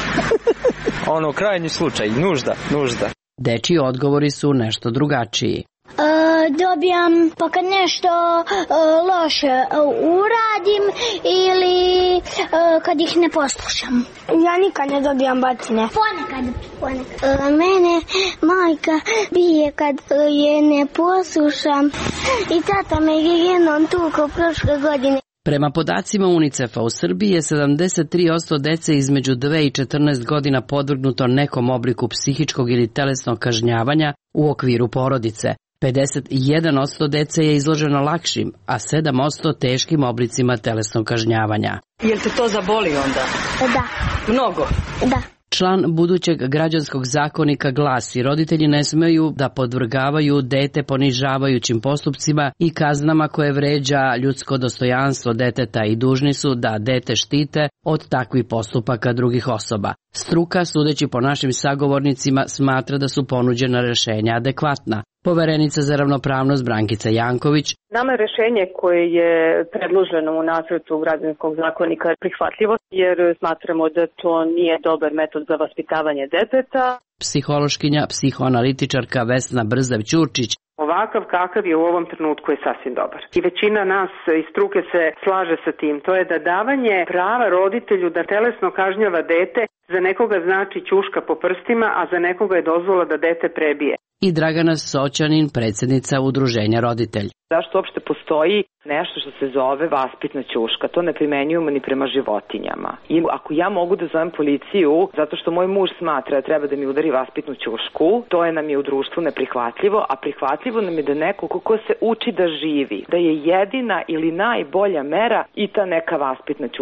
Ono, krajnji slučaj, nužda, nužda. Dečiji odgovori su nešto drugačiji. Uh, dobijam pa kad nešto uh, loše uh, uradim ili uh, kad ih ne poslušam. Ja nikad ne dobijam batine. Ponekad, ponekad. Uh, mene majka bije kad uh, je ne poslušam i tata me je jednom tukao prošle godine. Prema podacima UNICEF-a u Srbiji je sedamdeset tri posto dece između dve i četrnaest godina podvrgnuto nekom obliku psihičkog ili telesnog kažnjavanja u okviru porodice. pedeset jedan posto dece je izloženo lakšim, a sedam posto teškim oblicima telesnog kažnjavanja. Jel te to zaboli onda? Da. Mnogo? Da. Član budućeg građanskog zakonika glasi: roditelji ne smeju da podvrgavaju dete ponižavajućim postupcima i kaznama koje vređa ljudsko dostojanstvo deteta i dužni su da dete štite od takvih postupaka drugih osoba. Struka, sudeći po našim sagovornicima, smatra da su ponuđena rešenja adekvatna. Poverenica za ravnopravnost Brankica Janković. Nama je rešenje koje je predloženo u nacrtu građanskog zakonika prihvatljivo, jer smatramo da to nije dobar metod za vaspitavanje deteta. Psihološkinja, psihoanalitičarka Vesna Brzav-Ćurčić. Ovakav kakav je u ovom trenutku je sasvim dobar. I većina nas iz struke se slaže sa tim. To je da davanje prava roditelju da telesno kažnjava dete za nekoga znači ćuška po prstima, a za nekoga je dozvola da dete prebije. I Dragana Soćanin, predsjednica Udruženja Roditelj. Zašto uopšte postoji nešto što se zove vaspitna ćuška? To ne primenjujemo ni prema životinjama. I ako ja mogu da zovem policiju zato što moj muž smatra da treba da mi udari vaspitnu ćušku, to je nam je u društvu neprihvatljivo, a prihvatljivo nam je da neko ko se uči da živi, da je jedina ili najbolja mera i ta neka vaspitna ćuška.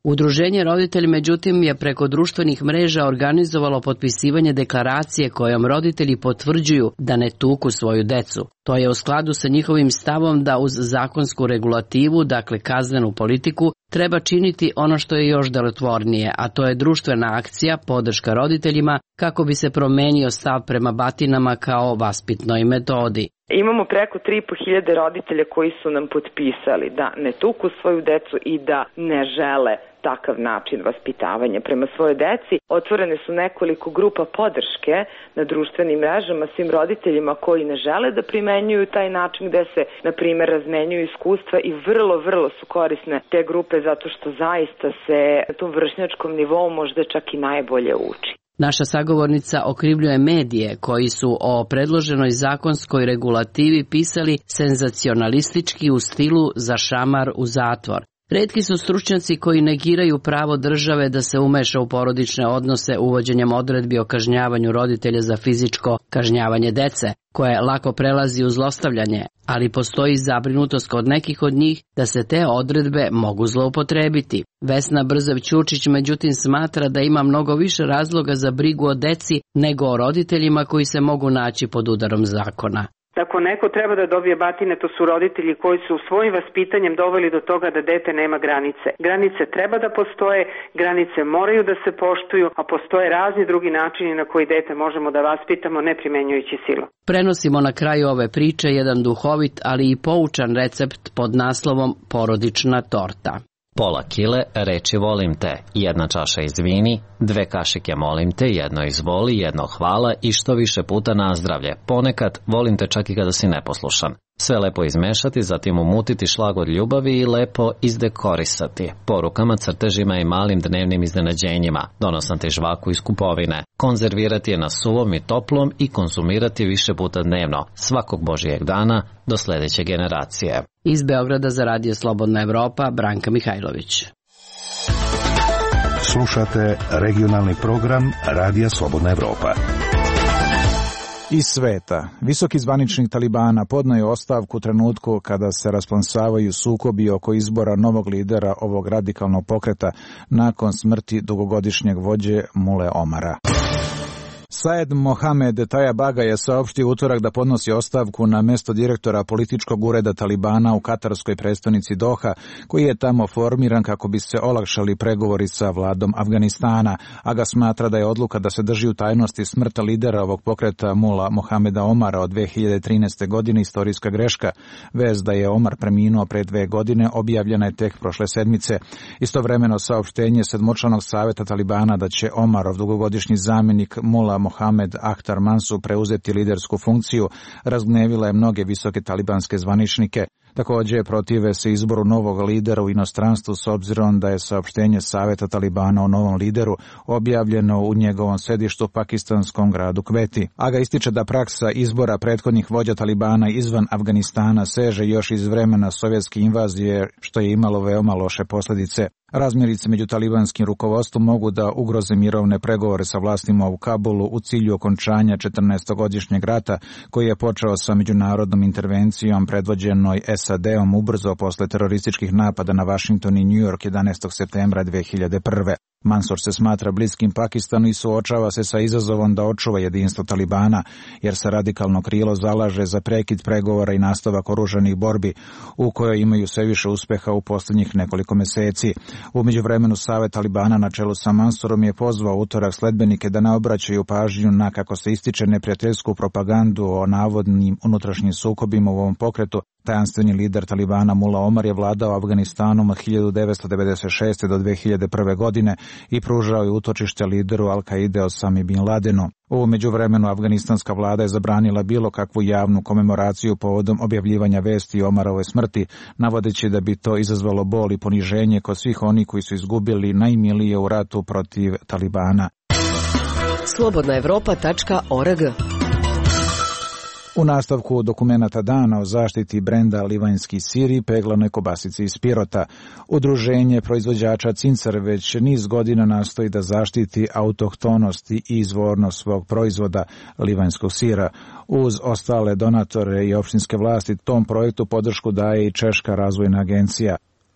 Udruženje roditelji, međutim, je preko društvenih mreža organizovalo potpisivanje deklaracije kojom roditelji potvrđuju da ne tuku svoju decu. To je u skladu sa njihovim stavom da uz zakonsku regulativu, dakle kaznenu politiku, treba činiti ono što je još delotvornije, a to je društvena akcija, podrška roditeljima, kako bi se promenio stav prema batinama kao vaspitnoj metodi. Imamo preko tri i po hiljade roditelja koji su nam potpisali da ne tuku svoju decu i da ne žele takav način vaspitavanja prema svojoj deci. Otvorene su nekoliko grupa podrške na društvenim mrežama svim roditeljima koji ne žele da primenjuju taj način, gde se, na primjer, razmenjuju iskustva i vrlo, vrlo su korisne te grupe zato što zaista se na tom vršnjačkom nivou možda čak i najbolje uči. Naša sagovornica okrivljuje medije koji su o predloženoj zakonskoj regulativi pisali senzacionalistički u stilu za šamar u zatvor. Retki su stručnjaci koji negiraju pravo države da se umeša u porodične odnose uvođenjem odredbi o kažnjavanju roditelja za fizičko kažnjavanje dece, koje lako prelazi u zlostavljanje, ali postoji zabrinutost kod nekih od njih da se te odredbe mogu zloupotrebiti. Vesna Brzav-Ćurčić međutim smatra da ima mnogo više razloga za brigu o deci nego o roditeljima koji se mogu naći pod udarom zakona. Ako neko treba da dobije batine, to su roditelji koji su svojim vaspitanjem doveli do toga da dete nema granice. Granice treba da postoje, granice moraju da se poštuju, a postoje razni drugi načini na koji dete možemo da vaspitamo ne primenjujući silu. Prenosimo na kraju ove priče jedan duhovit, ali i poučan recept pod naslovom Porodična torta. Pola kile reči volim te, jedna čaša izvini, dve kašike molim te, jedno izvoli, jedno hvala i što više puta nazdravlje. Ponekad volim te čak i kada si neposlušan. Sve lepo izmešati, zatim umutiti šlagor ljubavi i lepo izdekorisati. Porukama, crtežima i malim dnevnim iznenađenjima. Donosati žvaku iz kupovine. Konzervirati je na suvom i toplom i konzumirati više puta dnevno. Svakog Božijeg dana do sljedeće generacije. Iz Beograda za Radio Slobodna Evropa, Branka Mihajlović. Slušate regionalni program Radija Slobodna Evropa. Iz sveta. Visoki zvaničnik Talibana podneo je ostavku u trenutku kada se rasplamsavaju sukobi oko izbora novog lidera ovog radikalnog pokreta nakon smrti dugogodišnjeg vođe Mule Omara. Saed Mohamed Tajabaga je saopštio utorak da podnosi ostavku na mesto direktora političkog ureda Talibana u katarskoj prestonici Doha, koji je tamo formiran kako bi se olakšali pregovori sa vladom Afganistana, a ga smatra da je odluka da se drži u tajnosti smrta lidera ovog pokreta Mula Mohameda Omara od dve hiljade trinaeste. godine istorijska greška. Vez da je Omar preminuo pre dve godine objavljena je tek prošle sedmice. Istovremeno saopštenje sedmočlanog saveta Talibana da će Omarov dugogodišnji zamjenik Mula Mohamed Akhtar Mansur preuzeti lidersku funkciju razgnevila je mnoge visoke talibanske zvaničnike. Također protive se izboru novog lidera u inostranstvu s obzirom da je saopštenje Saveta Talibana o novom lideru objavljeno u njegovom sedištu pakistanskom gradu Kveti. Aga ističe da praksa izbora prethodnih vođa Talibana izvan Afganistana seže još iz vremena sovjetske invazije, što je imalo veoma loše posljedice. Razmirice među talibanskim rukovodstvom mogu da ugroze mirovne pregovore sa vlastima u Kabulu u cilju okončanja četrnaestogodišnjeg rata koji je počeo sa međunarodnom intervencijom predvođenoj S A D-om ubrzo posle terorističkih napada na Washington i New York jedanaestog septembra dve hiljade prve. Mansur se smatra bliskim Pakistanu i suočava se sa izazovom da očuva jedinstvo Talibana, jer se radikalno krilo zalaže za prekid pregovora i nastavak oružanih borbi, u kojoj imaju sve više uspeha u posljednjih nekoliko meseci. U međuvremenu Savet Talibana na čelu sa Mansurom je pozvao utorak sledbenike da ne obraćaju pažnju na, kako se ističe, neprijateljsku propagandu o navodnim unutrašnjim sukobima u ovom pokretu. Tajanstveni lider Talibana Mula Omar je vladao Afganistanom od hiljadu devetsto devedeset šeste. do dve hiljade prve. godine i pružao je utočište lideru Al-Kaide Osami bin Ladenu. U međuvremenu afganistanska vlada je zabranila bilo kakvu javnu komemoraciju povodom objavljivanja vesti o Omarove smrti, navodeći da bi to izazvalo bol i poniženje kod svih onih koji su izgubili najmilije u ratu protiv Talibana. slobodna evropa tačka org. U nastavku dokumenata dana o zaštiti brenda livanjski sir i peglanoj kobasici iz Pirota, udruženje proizvođača Cincar već niz godina nastoji da zaštiti autohtonost i izvornost svog proizvoda livanjskog sira. Uz ostale donatore i opštinske vlasti tom projektu podršku daje i Češka razvojna agencija.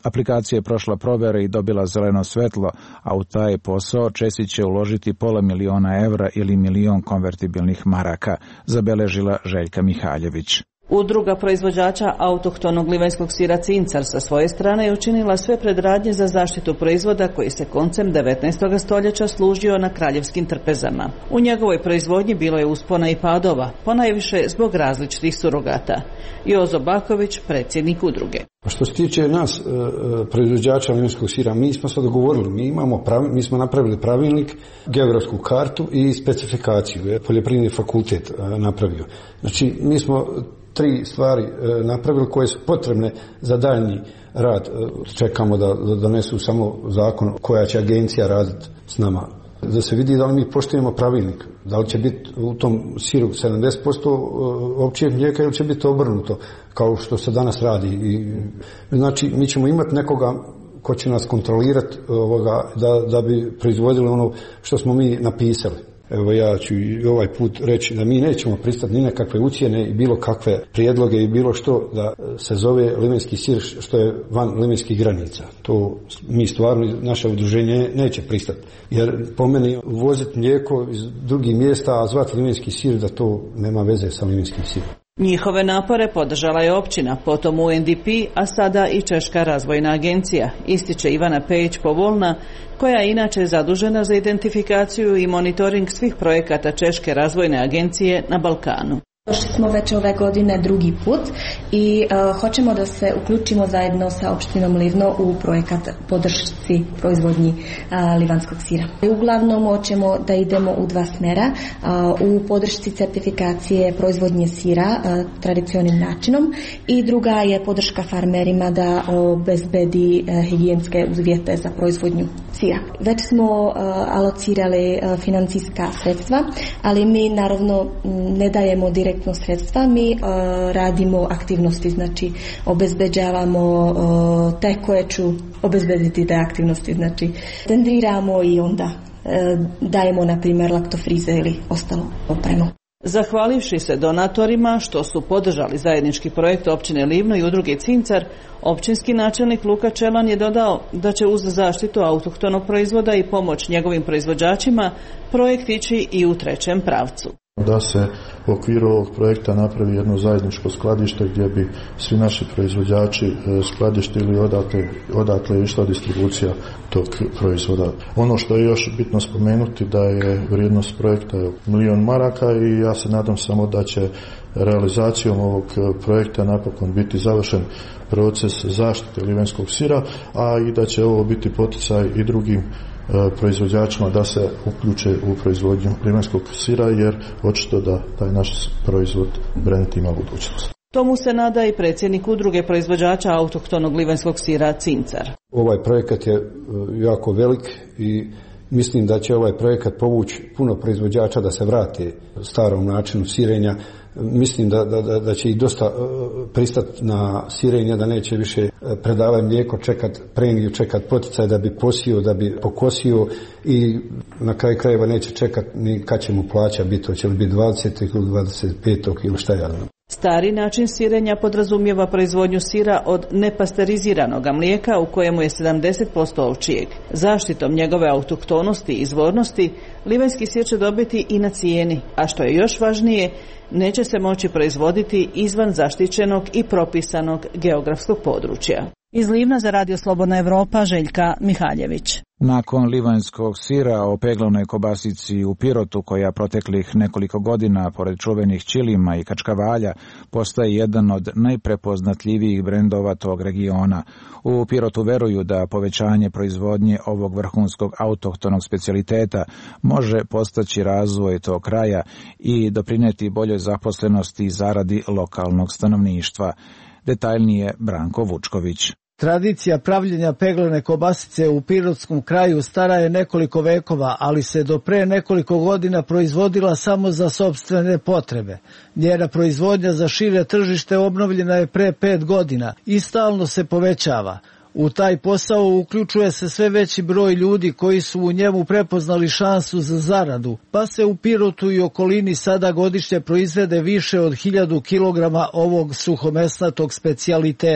Aplikacija je prošla provere i dobila zeleno svetlo, a u taj posao Česić će uložiti pola miliona evra ili milion konvertibilnih maraka, zabeležila Željka Mihaljević. Udruga proizvođača autohtonog livanjskog sira Cincar sa svoje strane je učinila sve predradnje za zaštitu proizvoda koji se koncem devetnaestog stoljeća služio na kraljevskim trpezama. U njegovoj proizvodnji bilo je uspona i padova, ponajviše zbog različitih surogata. Jozo Baković, predsjednik udruge. Što se tiče nas, proizvođača livanjskog sira, mi smo se dogovorili, mi, imamo pravi, mi smo napravili pravilnik, geografsku kartu i specifikaciju, poljoprivredni fakultet napravio. Znači, mi smo tri stvari napravili koje su potrebne za daljnji rad. Čekamo da, da donesu samo zakon koja će agencija raditi s nama. Da se vidi da li mi poštujemo pravilnik. Da li će biti u tom siru sedamdeset posto općeg mlijeka ili će biti obrnuto kao što se danas radi. I, znači mi ćemo imati nekoga ko će nas kontrolirati ovoga, da, da bi proizvodili ono što smo mi napisali. Evo ja ću i ovaj put reći da mi nećemo pristati ni na kakve ucjene i bilo kakve prijedloge i bilo što da se zove livanjski sir što je van livanjskih granica. To mi stvarno, naše udruženje neće pristati. Jer po meni uvoziti mlijeko iz drugih mjesta, a zvati livanjski sir da to nema veze sa livanjskim sirom. Njihove napore podržala je općina, potom U N D P, a sada i Češka razvojna agencija, ističe Ivana Pejić-Povolna, koja je inače zadužena za identifikaciju i monitoring svih projekata Češke razvojne agencije na Balkanu. Došli smo već ove godine drugi put i uh, hoćemo da se uključimo zajedno sa opštinom Livno u projekat podršci proizvodnji uh, livanskog sira. I uglavnom hoćemo da idemo u dva smera, uh, u podršci certifikacije proizvodnje sira uh, tradicionalnim načinom i druga je podrška farmerima da obezbedi uh, higijenske uvjete za proizvodnju sira. Već smo uh, alocirali uh, financijska sredstva, ali mi naravno ne dajemo direktno sredstva, mi uh, radimo aktivnosti, znači obezbeđavamo uh, te koje ću obezbediti te aktivnosti, znači tendiramo i onda uh, dajemo na primjer laktofrize ili ostalo opremu. Zahvalivši se donatorima što su podržali zajednički projekt općine Livno i udruge Cincar, općinski načelnik Luka Čelan je dodao da će uz zaštitu autohtonog proizvoda i pomoć njegovim proizvođačima projekt ići i u trećem pravcu. Da se u okviru ovog projekta napravi jedno zajedničko skladište gdje bi svi naši proizvođači skladištili odatle, odatle išla distribucija tog proizvoda. Ono što je još bitno spomenuti da je vrijednost projekta milion maraka i ja se nadam samo da će realizacijom ovog projekta napokon biti završen proces zaštite livanjskog sira, a i da će ovo biti poticaj i drugim proizvođačima da se uključe u proizvodnju livanjskog sira, jer očito da taj naš proizvod brend ima budućnost. Tomu se nada i predsjednik udruge proizvođača autohtonog livanjskog sira Cincar. Ovaj projekat je jako velik i mislim da će ovaj projekat povući puno proizvođača da se vrate starom načinu sirenja. Mislim da, da, da će i dosta pristati na sirenje, da neće više predavati mlijeko, čekat premiju, čekat poticaj da bi posio, da bi pokosio i na kraju krajeva neće čekat ni kad će mu plaća biti, hoće li biti dvadesetog ili dvadeset petog ili šta ja znam. Stari način sirenja podrazumijeva proizvodnju sira od nepasteriziranog mlijeka u kojemu je sedamdeset posto ovčijeg. Zaštitom njegove autohtonosti i izvornosti livanjski sir će dobiti i na cijeni, a što je još važnije, neće se moći proizvoditi izvan zaštićenog i propisanog geografskog područja. Iz Livna za Radio Slobodna Evropa, Željka Mihaljević. Nakon livanjskog sira o peglavnoj kobasici u Pirotu, koja proteklih nekoliko godina, pored čuvenih ćilima i kačkavalja, postaje jedan od najprepoznatljivijih brendova tog regiona. U Pirotu veruju da povećanje proizvodnje ovog vrhunskog autohtonog specijaliteta može postaći razvoj tog kraja i doprineti boljoj zaposlenosti i zaradi lokalnog stanovništva. Detaljnije Branko Vučković. Tradicija pravljenja peglavne kobasice u pirotskom kraju stara je nekoliko vekova, ali se do pre nekoliko godina proizvodila samo za sopstvene potrebe. Njena proizvodnja za šire tržište obnovljena je pre pet godina i stalno se povećava. U taj posao uključuje se sve veći broj ljudi koji su u njemu prepoznali šansu za zaradu, pa se u Pirotu i okolini sada godišnje proizvede više od hiljadu kilograma ovog suhomesnatog specijaliteta.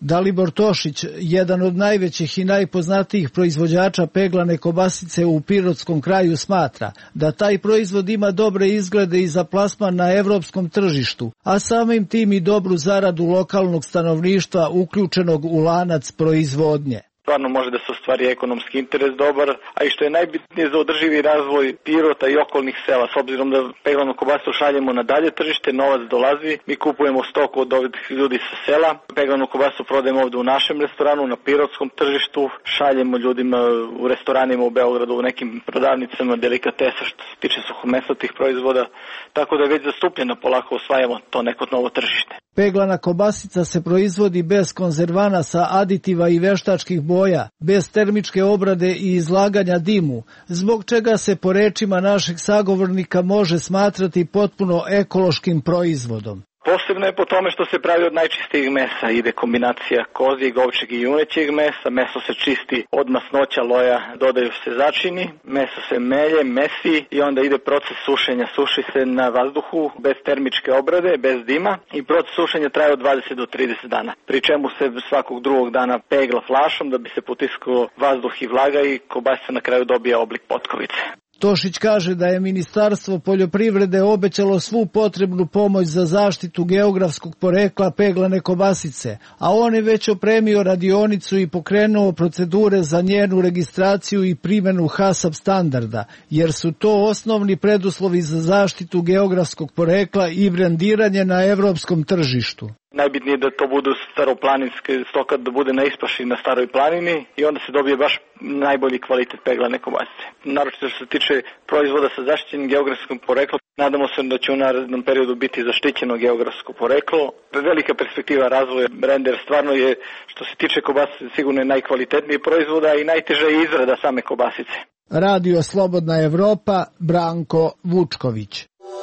Dalibor Tošić, jedan od najvećih i najpoznatijih proizvođača peglane kobasice u Pirotskom kraju, smatra da taj proizvod ima dobre izglede i za plasman na evropskom tržištu, a samim tim i dobru zaradu lokalnog stanovništva uključenog u lanac proizvodnje. Stvarno može da se ostvari ekonomski interes dobar, a i što je najbitnije za održivi razvoj Pirota i okolnih sela. S obzirom da peglanu kobasu šaljemo na dalje tržište, novac dolazi, mi kupujemo stoku od ovih ljudi sa sela, peglanu kobasu prodajemo ovde u našem restoranu, na pirotskom tržištu, šaljemo ljudima u restoranima u Beogradu, u nekim prodavnicama delikatesa što se tiče suhomesnatih proizvoda, tako da je već zastupljeno, polako osvajamo to neko novo tržište. Peglana kobasica se proizvodi bez konzervanasa, aditiva i veštačkih boja, bez termičke obrade i izlaganja dimu, zbog čega se po rečima našeg sagovornika može smatrati potpuno ekološkim proizvodom. Posebno je po tome što se pravi od najčistijeg mesa. Ide kombinacija kozijeg, ovčjeg i junećeg mesa. Meso se čisti od masnoća, loja, dodaju se začini. Meso se melje, mesi i onda ide proces sušenja. Suši se na vazduhu bez termičke obrade, bez dima i proces sušenja traje od dvadeset do trideset dana. Pri čemu se svakog drugog dana pegla flašom da bi se potiskao vazduh i vlaga i kobasica na kraju dobija oblik potkovice. Tošić kaže da je Ministarstvo poljoprivrede obećalo svu potrebnu pomoć za zaštitu geografskog porekla peglane kobasice, a on je već opremio radionicu i pokrenuo procedure za njenu registraciju i primjenu HASAP standarda, jer su to osnovni preduslovi za zaštitu geografskog porekla i brendiranje na evropskom tržištu. Najbitnije je da to budu staroplaninske stoka, da bude na ispaši na staroj planini i onda se dobije baš najbolji kvalitet peglane kobasice. Naročito što se tiče proizvoda sa zaštićenim geografskim poreklom, nadamo se da će u narednom periodu biti zaštićeno geografsko poreklo. Velika perspektiva razvoja Brender stvarno je, što se tiče kobasice, sigurno je najkvalitetniji proizvoda i najteža je izrada same kobasice. Radio Slobodna Evropa, Branko Vučković.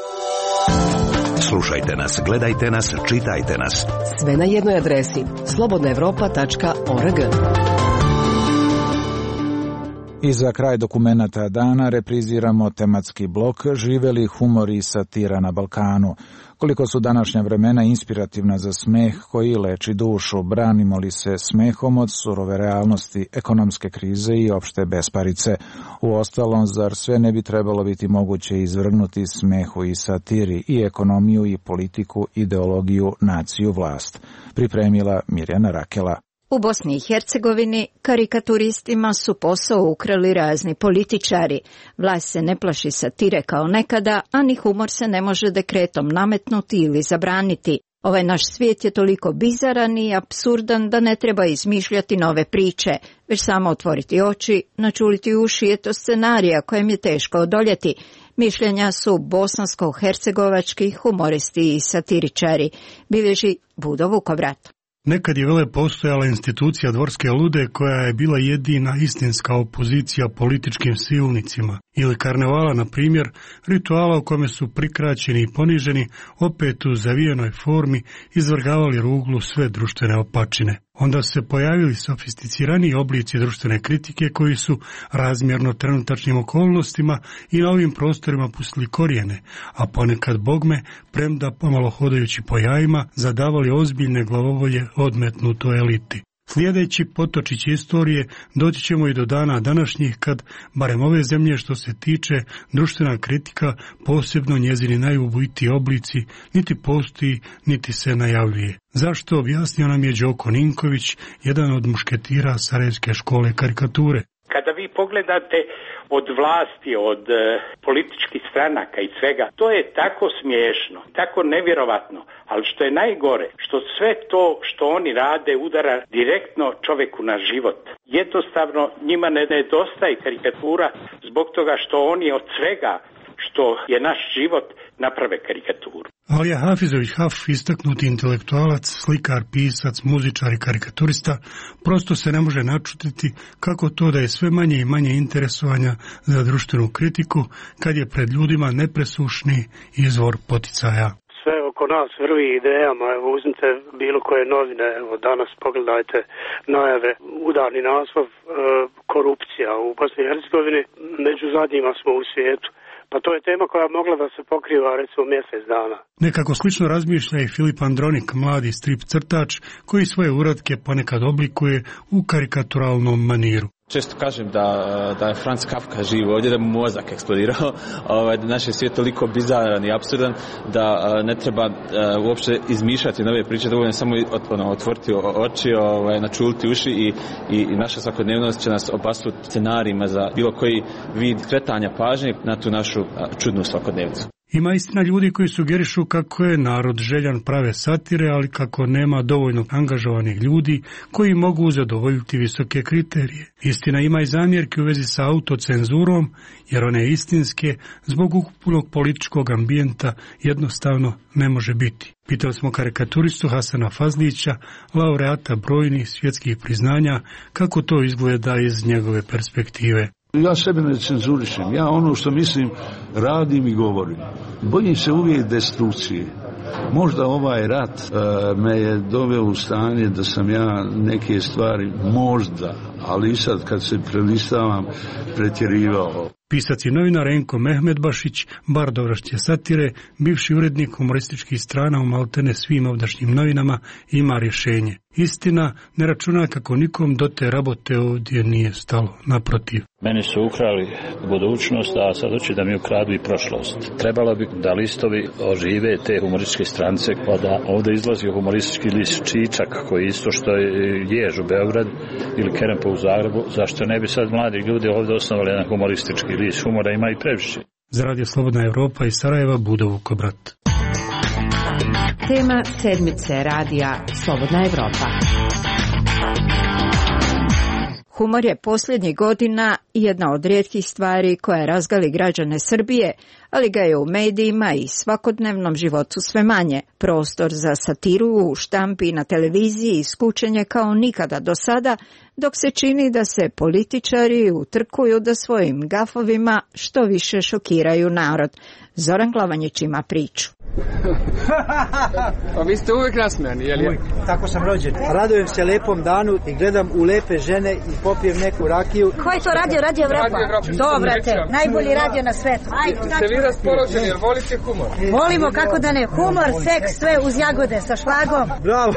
Slušajte nas, gledajte nas, čitajte nas. Sve na jednoj adresi slobodna evropa tačka org. I za kraj dokumenata dana repriziramo tematski blok Živeli humor i satira na Balkanu. Koliko su današnja vremena inspirativna za smeh koji leči dušu, branimo li se smehom od surove realnosti, ekonomske krize i opšte besparice. Uostalom, zar sve ne bi trebalo biti moguće izvrgnuti smehu i satiri i ekonomiju i politiku, ideologiju, naciju, vlast? Pripremila Mirjana Rakela. U Bosni i Hercegovini karikaturistima su posao ukrali razni političari. Vlast se ne plaši satire kao nekada, a ni humor se ne može dekretom nametnuti ili zabraniti. Ovaj naš svijet je toliko bizaran i apsurdan da ne treba izmišljati nove priče, već samo otvoriti oči, načuliti uši je to scenarija kojem je teško odoljeti. Mišljenja su bosansko-hercegovački humoristi i satiričari, bilježi Budo Vukovrat. Nekad je vele postojala institucija Dvorske lude koja je bila jedina istinska opozicija političkim silnicima, ili karnevala, na primjer, rituala u kome su prikraćeni i poniženi, opet u zavijenoj formi izvrgavali ruglu sve društvene opačine. Onda su se pojavili sofisticiraniji oblici društvene kritike koji su razmjerno trenutačnim okolnostima i na ovim prostorima pustili korijene, a ponekad bogme, premda pomalo hodajući po jajima, zadavali ozbiljne glavovolje odmetnutoj eliti. Slijedeći potočić istorije doći ćemo i do dana današnjih kad, barem ove zemlje što se tiče, društvena kritika, posebno njezini najubojitiji oblici, niti postoji, niti se najavljuje. Zašto, objasnio nam je Đoko Ninković, jedan od mušketira Sarajevske škole karikature. Kada vi pogledate od vlasti, od e, političkih stranaka i svega, to je tako smiješno, tako nevjerovatno, ali što je najgore, što sve to što oni rade udara direktno čovjeku na život. Jednostavno njima ne nedostaje karikatura zbog toga što oni od svega što je naš život naprave karikaturu. Alija Hafizović Haf, istaknuti intelektualac, slikar, pisac, muzičar i karikaturista, prosto se ne može načutiti kako to da je sve manje i manje interesovanja za društvenu kritiku kad je pred ljudima nepresušni izvor poticaja. Sve oko nas vrvi idejama, evo uzmite bilo koje novine, evo danas pogledajte najave, udarni naslov, e, korupcija u Bosni i Hercegovini, među zadnjima smo u svijetu. Pa to je tema koja je mogla da se pokriva recimo mjesec dana. Nekako slično razmišlja i Filip Andronik, mladi strip crtač koji svoje uratke ponekad oblikuje u karikaturalnom maniru. Često kažem da, da je Franz Kafka živ ovdje, da mu mozak eksplodirao, ovaj, da naš je svijet toliko bizaran i apsurdan da ne treba uopće izmišljati nove priče, dovoljno samo otvoriti oči, ovaj, načuliti uši i, i, i naša svakodnevnost će nas opasuti scenarijima za bilo koji vid kretanja pažnje na tu našu čudnu svakodnevnicu. Ima istina ljudi koji sugerišu kako je narod željan prave satire, ali kako nema dovoljno angažovanih ljudi koji mogu zadovoljiti visoke kriterije. Istina ima i zamjerke u vezi sa autocenzurom, jer one istinske zbog ukupnog političkog ambijenta jednostavno ne može biti. Pitali smo karikaturistu Hasana Fazlića, laureata brojnih svjetskih priznanja, kako to izgleda iz njegove perspektive. Ja sebe ne cenzurišem, ja ono što mislim radim i govorim. Bojim se uvijek destrukcije. Možda ovaj rat uh, me je doveo u stanje da sam ja neke stvari možda, ali i sad kad se prelistavam pretjerivao. Pisac i novinar Enko Mehmedbašić, bar dovrašće satire, bivši urednik humorističkih strana u maltene svim ovdašnjim novinama, ima rješenje. Istina, ne računa kako nikom do te rabote ovdje nije stalo, naprotiv. Meni su ukrali budućnost, a sad hoće da mi ukradu i prošlost. Trebalo bi da listovi ožive te humorističke strance, pa da ovdje izlazi humoristički list Čičak, koji isto što je Jež u Beogradu ili Kerempo u Zagrebu, zašto ne bi sad mladi ljudi ovdje osnovali jedan humoristički list? Humora ima i previše. Za Radio Slobodna Evropa iz Sarajeva, Budo Vukobrat. Tema sedmice radija Slobodna Evropa. Humor je posljednjih godina jedna od rijetkih stvari koja razgali građane Srbije, ali ga je u medijima i svakodnevnom životu sve manje. Prostor za satiru u štampi i na televiziji iskučen je kao nikada do sada, dok se čini da se političari utrkuju da svojim gafovima što više šokiraju narod. Zoran Glavanjić ima priču. Pa vi ste uvijek nasmejani, je li? Uvijek, tako sam rođen. Radujem se lepom danu i gledam u lepe žene i popijem neku rakiju. Ko je to radio? Radio Evropa? Dobrate, najbolji radio na svetu. Ste vi raspoloženi, jer volite humor? Volimo, kako da ne. Humor, seks, sve uz jagode sa šlagom. Bravo.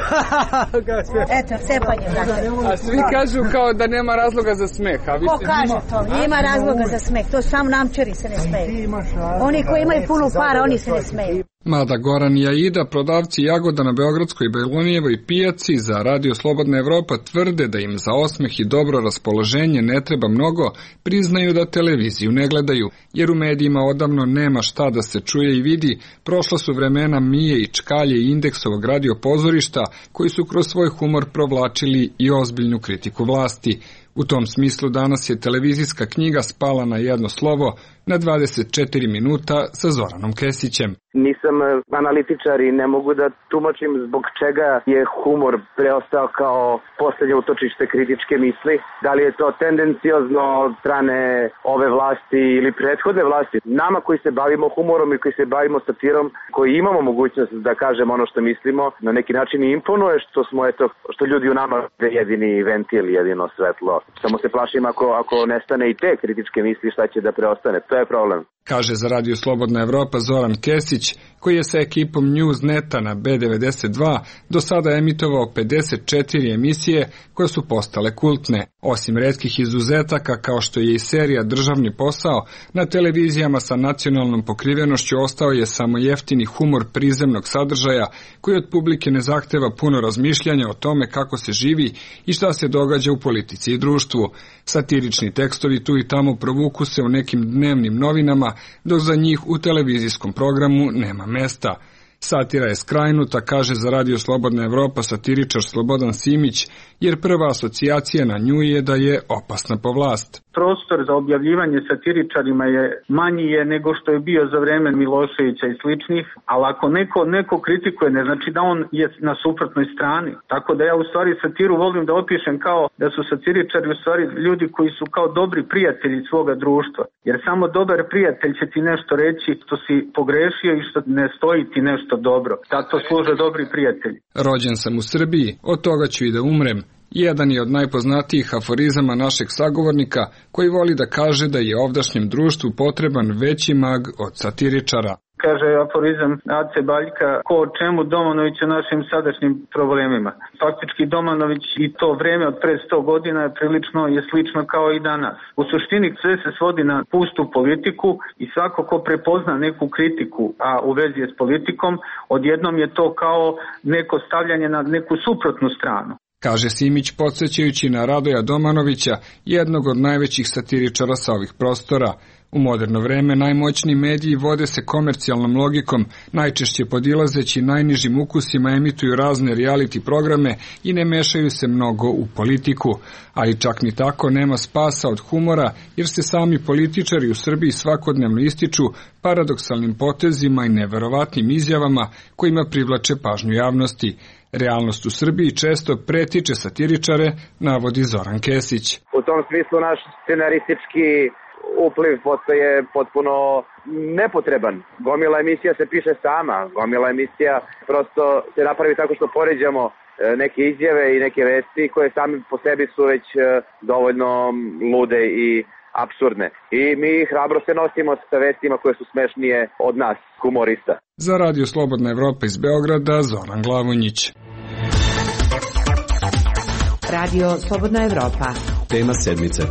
Eto, cepanje. A svi kažu kao da nema razloga za smeh. A vi Ko ste... kaže to? Ima razloga za smeh. To sam namčari se ne smeju. Oni koji imaju puno para, oni se ne smeju. Mada Goran i Aida, prodavci jagoda na Beogradskoj Bajlonijevoj pijaci, za Radio Slobodna Evropa tvrde da im za osmeh i dobro raspoloženje ne treba mnogo, priznaju da televiziju ne gledaju, jer u medijima odavno nema šta da se čuje i vidi. Prošla su vremena Mije i Čkalje i Indeksovog radio pozorišta, koji su kroz svoj humor provlačili i ozbiljnu kritiku vlasti. U tom smislu danas je televizijska knjiga spala na jedno slovo, na dvadeset četiri minuta sa Zoranom Kesićem. Nisam analitičar i ne mogu da tumačim zbog čega je humor preostao kao posljednje utočište kritičke misli. Da li je to tendenciozno od strane ove vlasti ili prethodne vlasti. Nama koji se bavimo humorom i koji se bavimo satirom, koji imamo mogućnost da kažemo ono što mislimo, na neki način i imponuje što smo, eto, što ljudi u nama je jedini ventil, jedino svetlo. Samo se plašim ako, ako nestane i te kritičke misli, šta će da preostane. To je problem. Kaže za Radio Slobodna Evropa Zoran Kesić, koji je sa ekipom Newsneta na B devedeset dva do sada emitovao pedeset četiri emisije koje su postale kultne. Osim retkih izuzetaka kao što je i serija Državni posao, na televizijama sa nacionalnom pokrivenošću ostao je samo jeftini humor prizemnog sadržaja koji od publike ne zahteva puno razmišljanja o tome kako se živi i šta se događa u politici i društvu. Satirični tekstovi tu i tamo provuku se u nekim dnevnim novinama, dok za njih u televizijskom programu nema mesta. Satira je skrajnuta, kaže za Radio Slobodna Evropa satiričar Slobodan Simić, jer prva asocijacija na nju je da je opasna po vlast. Prostor za objavljivanje satiričarima je manji je nego što je bio za vreme Miloševića i sličnih, ali ako neko, neko kritikuje, ne znači da on je na suprotnoj strani. Tako da ja u stvari satiru volim da opišem kao da su satiričari u stvari ljudi koji su kao dobri prijatelji svoga društva. Jer samo dobar prijatelj će ti nešto reći što si pogrešio i što ne stoji ti nešto dobro. Zato služe dobri prijatelji. Rođen sam u Srbiji, od toga ću i da umrem. Jedan je od najpoznatijih aforizama našeg sagovornika, koji voli da kaže da je ovdašnjem društvu potreban veći mag od satiričara. Kaže aforizam Ace Baljka, ko o čemu, Domanović o našim sadašnjim problemima. Faktički Domanović i to vreme od pre sto godina je prilično je slično kao i danas. U suštini sve se svodi na pustu politiku i svako ko prepozna neku kritiku, a u vezi je s politikom, odjednom je to kao neko stavljanje na neku suprotnu stranu. Kaže Simić, podsjećajući na Radoja Domanovića, jednog od najvećih satiričara sa ovih prostora. U moderno vreme najmoćniji mediji vode se komercijalnom logikom, najčešće podilazeći najnižim ukusima emituju razne reality programe i ne mešaju se mnogo u politiku. Ali čak ni tako nema spasa od humora, jer se sami političari u Srbiji svakodnevno ističu paradoksalnim potezima i neverovatnim izjavama kojima privlače pažnju javnosti. Realnost u Srbiji često pretiče satiričare, navodi Zoran Kesić. U tom smislu naš scenaristički upliv postaje potpuno nepotreban. Gomila emisija se piše sama, gomila emisija prosto se napravi tako što poređamo neke izjave i neke vesti koje sami po sebi su već dovoljno lude i apsurdne. I mi hrabro se nosimo sa vestima koje su smešnije od nas, humorista. Za Radio Slobodna Evropa iz Beograda, Zoran Glavonjić. Radio Slobodna Evropa. Tema sedmice.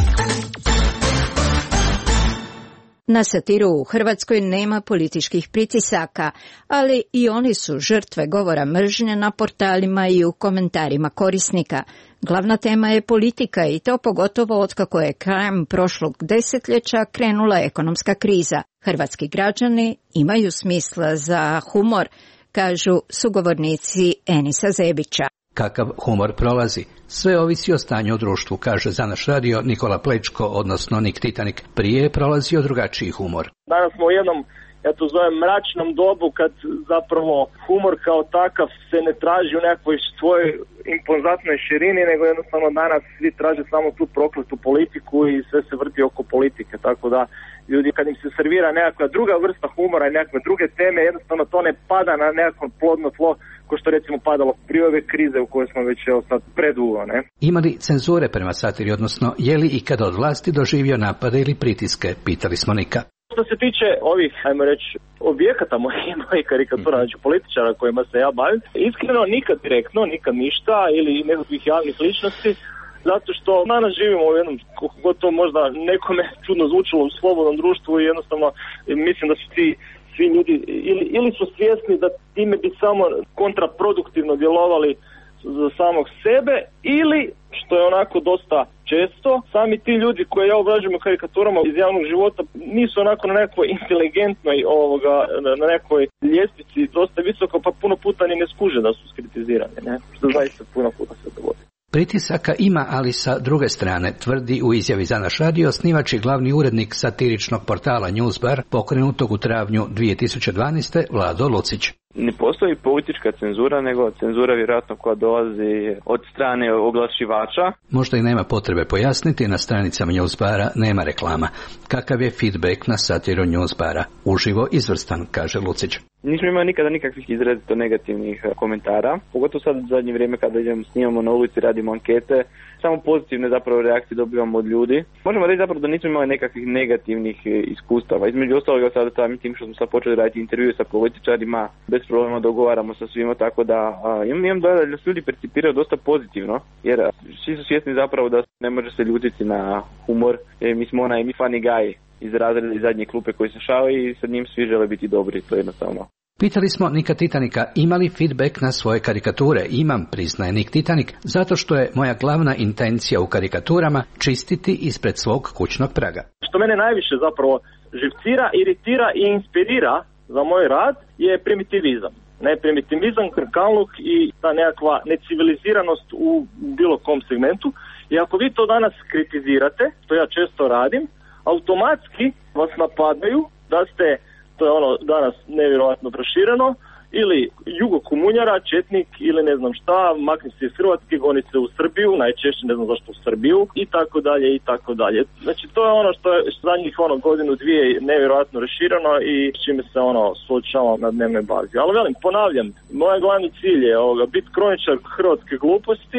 Na satiru u Hrvatskoj nema političkih pritisaka, ali i oni su žrtve govora mržnje na portalima i u komentarima korisnika. Glavna tema je politika i to pogotovo otkako je krajem prošlog desetljeća krenula ekonomska kriza. Hrvatski građani imaju smisla za humor, kažu sugovornici Enisa Zebića. Kakav humor prolazi? Sve ovisi o stanju u društvu, kaže za naš radio Nikola Plečko, odnosno Nik Titanik. Prije je prolazio drugačiji humor. Danas smo u jednom, ja to zovem, mračnom dobu kad zapravo humor kao takav se ne traži u nekoj svojoj impozantnoj širini, nego jednostavno danas svi traže samo tu prokletu politiku i sve se vrti oko politike, tako da ljudi kad im se servira nekakva druga vrsta humora i nekakve druge teme, jednostavno to ne pada na nekakvo plodno tlo ko što recimo padalo prije ove krize u kojoj smo već evo sad predugo, ne? Ima li cenzure prema satiri, odnosno je li ikada od vlasti doživio napade ili pritiske, pitali smo Nika. Što se tiče ovih, ajmo reći, objekata mojih mojih karikatura, znači političara kojima se ja bavim, iskreno nikad direktno, nikad ništa ili nekakvih javnih ličnosti, zato što danas živimo u jednom, koliko god to možda nekome čudno zvučilo, u slobodnom društvu i jednostavno mislim da su ti svi ljudi ili, ili su svjesni da time bi samo kontraproduktivno djelovali za samog sebe ili, što je onako dosta često, sami ti ljudi koje ja obrađujem u karikaturama iz javnog života nisu onako na nekoj inteligentnoj ovoga, na nekoj ljestvici dosta visoko, pa puno puta ni ne skuže da su skritizirani, ne? Što zaista puno puta se dogodi. Pritisaka ima, ali sa druge strane, tvrdi u izjavi za naš radio snivač i glavni urednik satiričnog portala Newsbar, pokrenutog u travnju dvije tisuće dvanaeste. Vlado Lucić. Ne postoji politička cenzura, nego cenzura vjerojatno koja dolazi od strane oglašivača. Možda i nema potrebe pojasniti, na stranicama Newsbara nema reklama. Kakav je feedback na satiru Newsbara? Uživo izvrstan, kaže Lucić. Nismo imali nikada nikakvih izrazito negativnih komentara, pogotovo sad u zadnje vrijeme kada idemo, snimamo na ulici, radimo ankete, samo pozitivne zapravo reakcije dobivamo od ljudi. Možemo reći zapravo da nismo imali nekakvih negativnih iskustava. Između ostaloga sada samim tim što smo sad počeli raditi intervjue sa političarima, bez problema dogovaramo sa svima, tako da a, imam, imam da nas ljudi percipiraju dosta pozitivno, jer a, svi su svjesni zapravo da ne može se ljutiti na humor, jer mi smo onaj mi funny guy iz razreda iz zadnje klupe koji se šao i sa njim svi žele biti dobri, to je jednostavno. Pitali smo Nika Titanika ima li feedback na svoje karikature. Imam, priznaje Nik Titanik, zato što je moja glavna intencija u karikaturama čistiti ispred svog kućnog praga. Što mene najviše zapravo živcira, iritira i inspirira za moj rad je primitivizam. Ne primitivizam, krkaluk i ta nekakva neciviliziranost u bilo kom segmentu. I ako vi to danas kritizirate, to ja često radim, automatski vas napadaju da ste, to je ono danas nevjerojatno prošireno, ili jugokomunjara, četnik ili ne znam šta, makni se iz Hrvatske, goni se u Srbiju, najčešće ne znam zašto u Srbiju i tako dalje i tako dalje. Znači to je ono što je zadnjih ono godinu dvije nevjerojatno rašireno i s čime se ono suočavamo na dnevnoj bazi. Ali velim, ponavljam, moj glavni cilj je ovoga, biti kroničar hrvatske gluposti,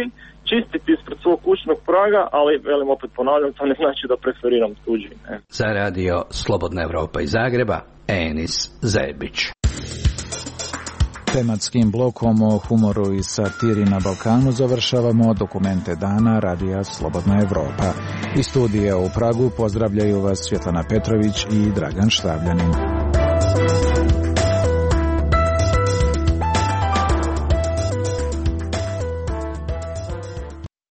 čistiti ispred svog kućnog praga, ali velim opet ponavljam, to ne znači da preferiram tuđi. Ne. Za radio Slobodna Evropa iz Zagreba, Enis Zebić. Tematskim blokom o humoru i satiri na Balkanu završavamo dokumente dana radija Slobodna Evropa. Iz studija u Pragu pozdravljaju vas Svjetlana Petrović i Dragan Štavljanin.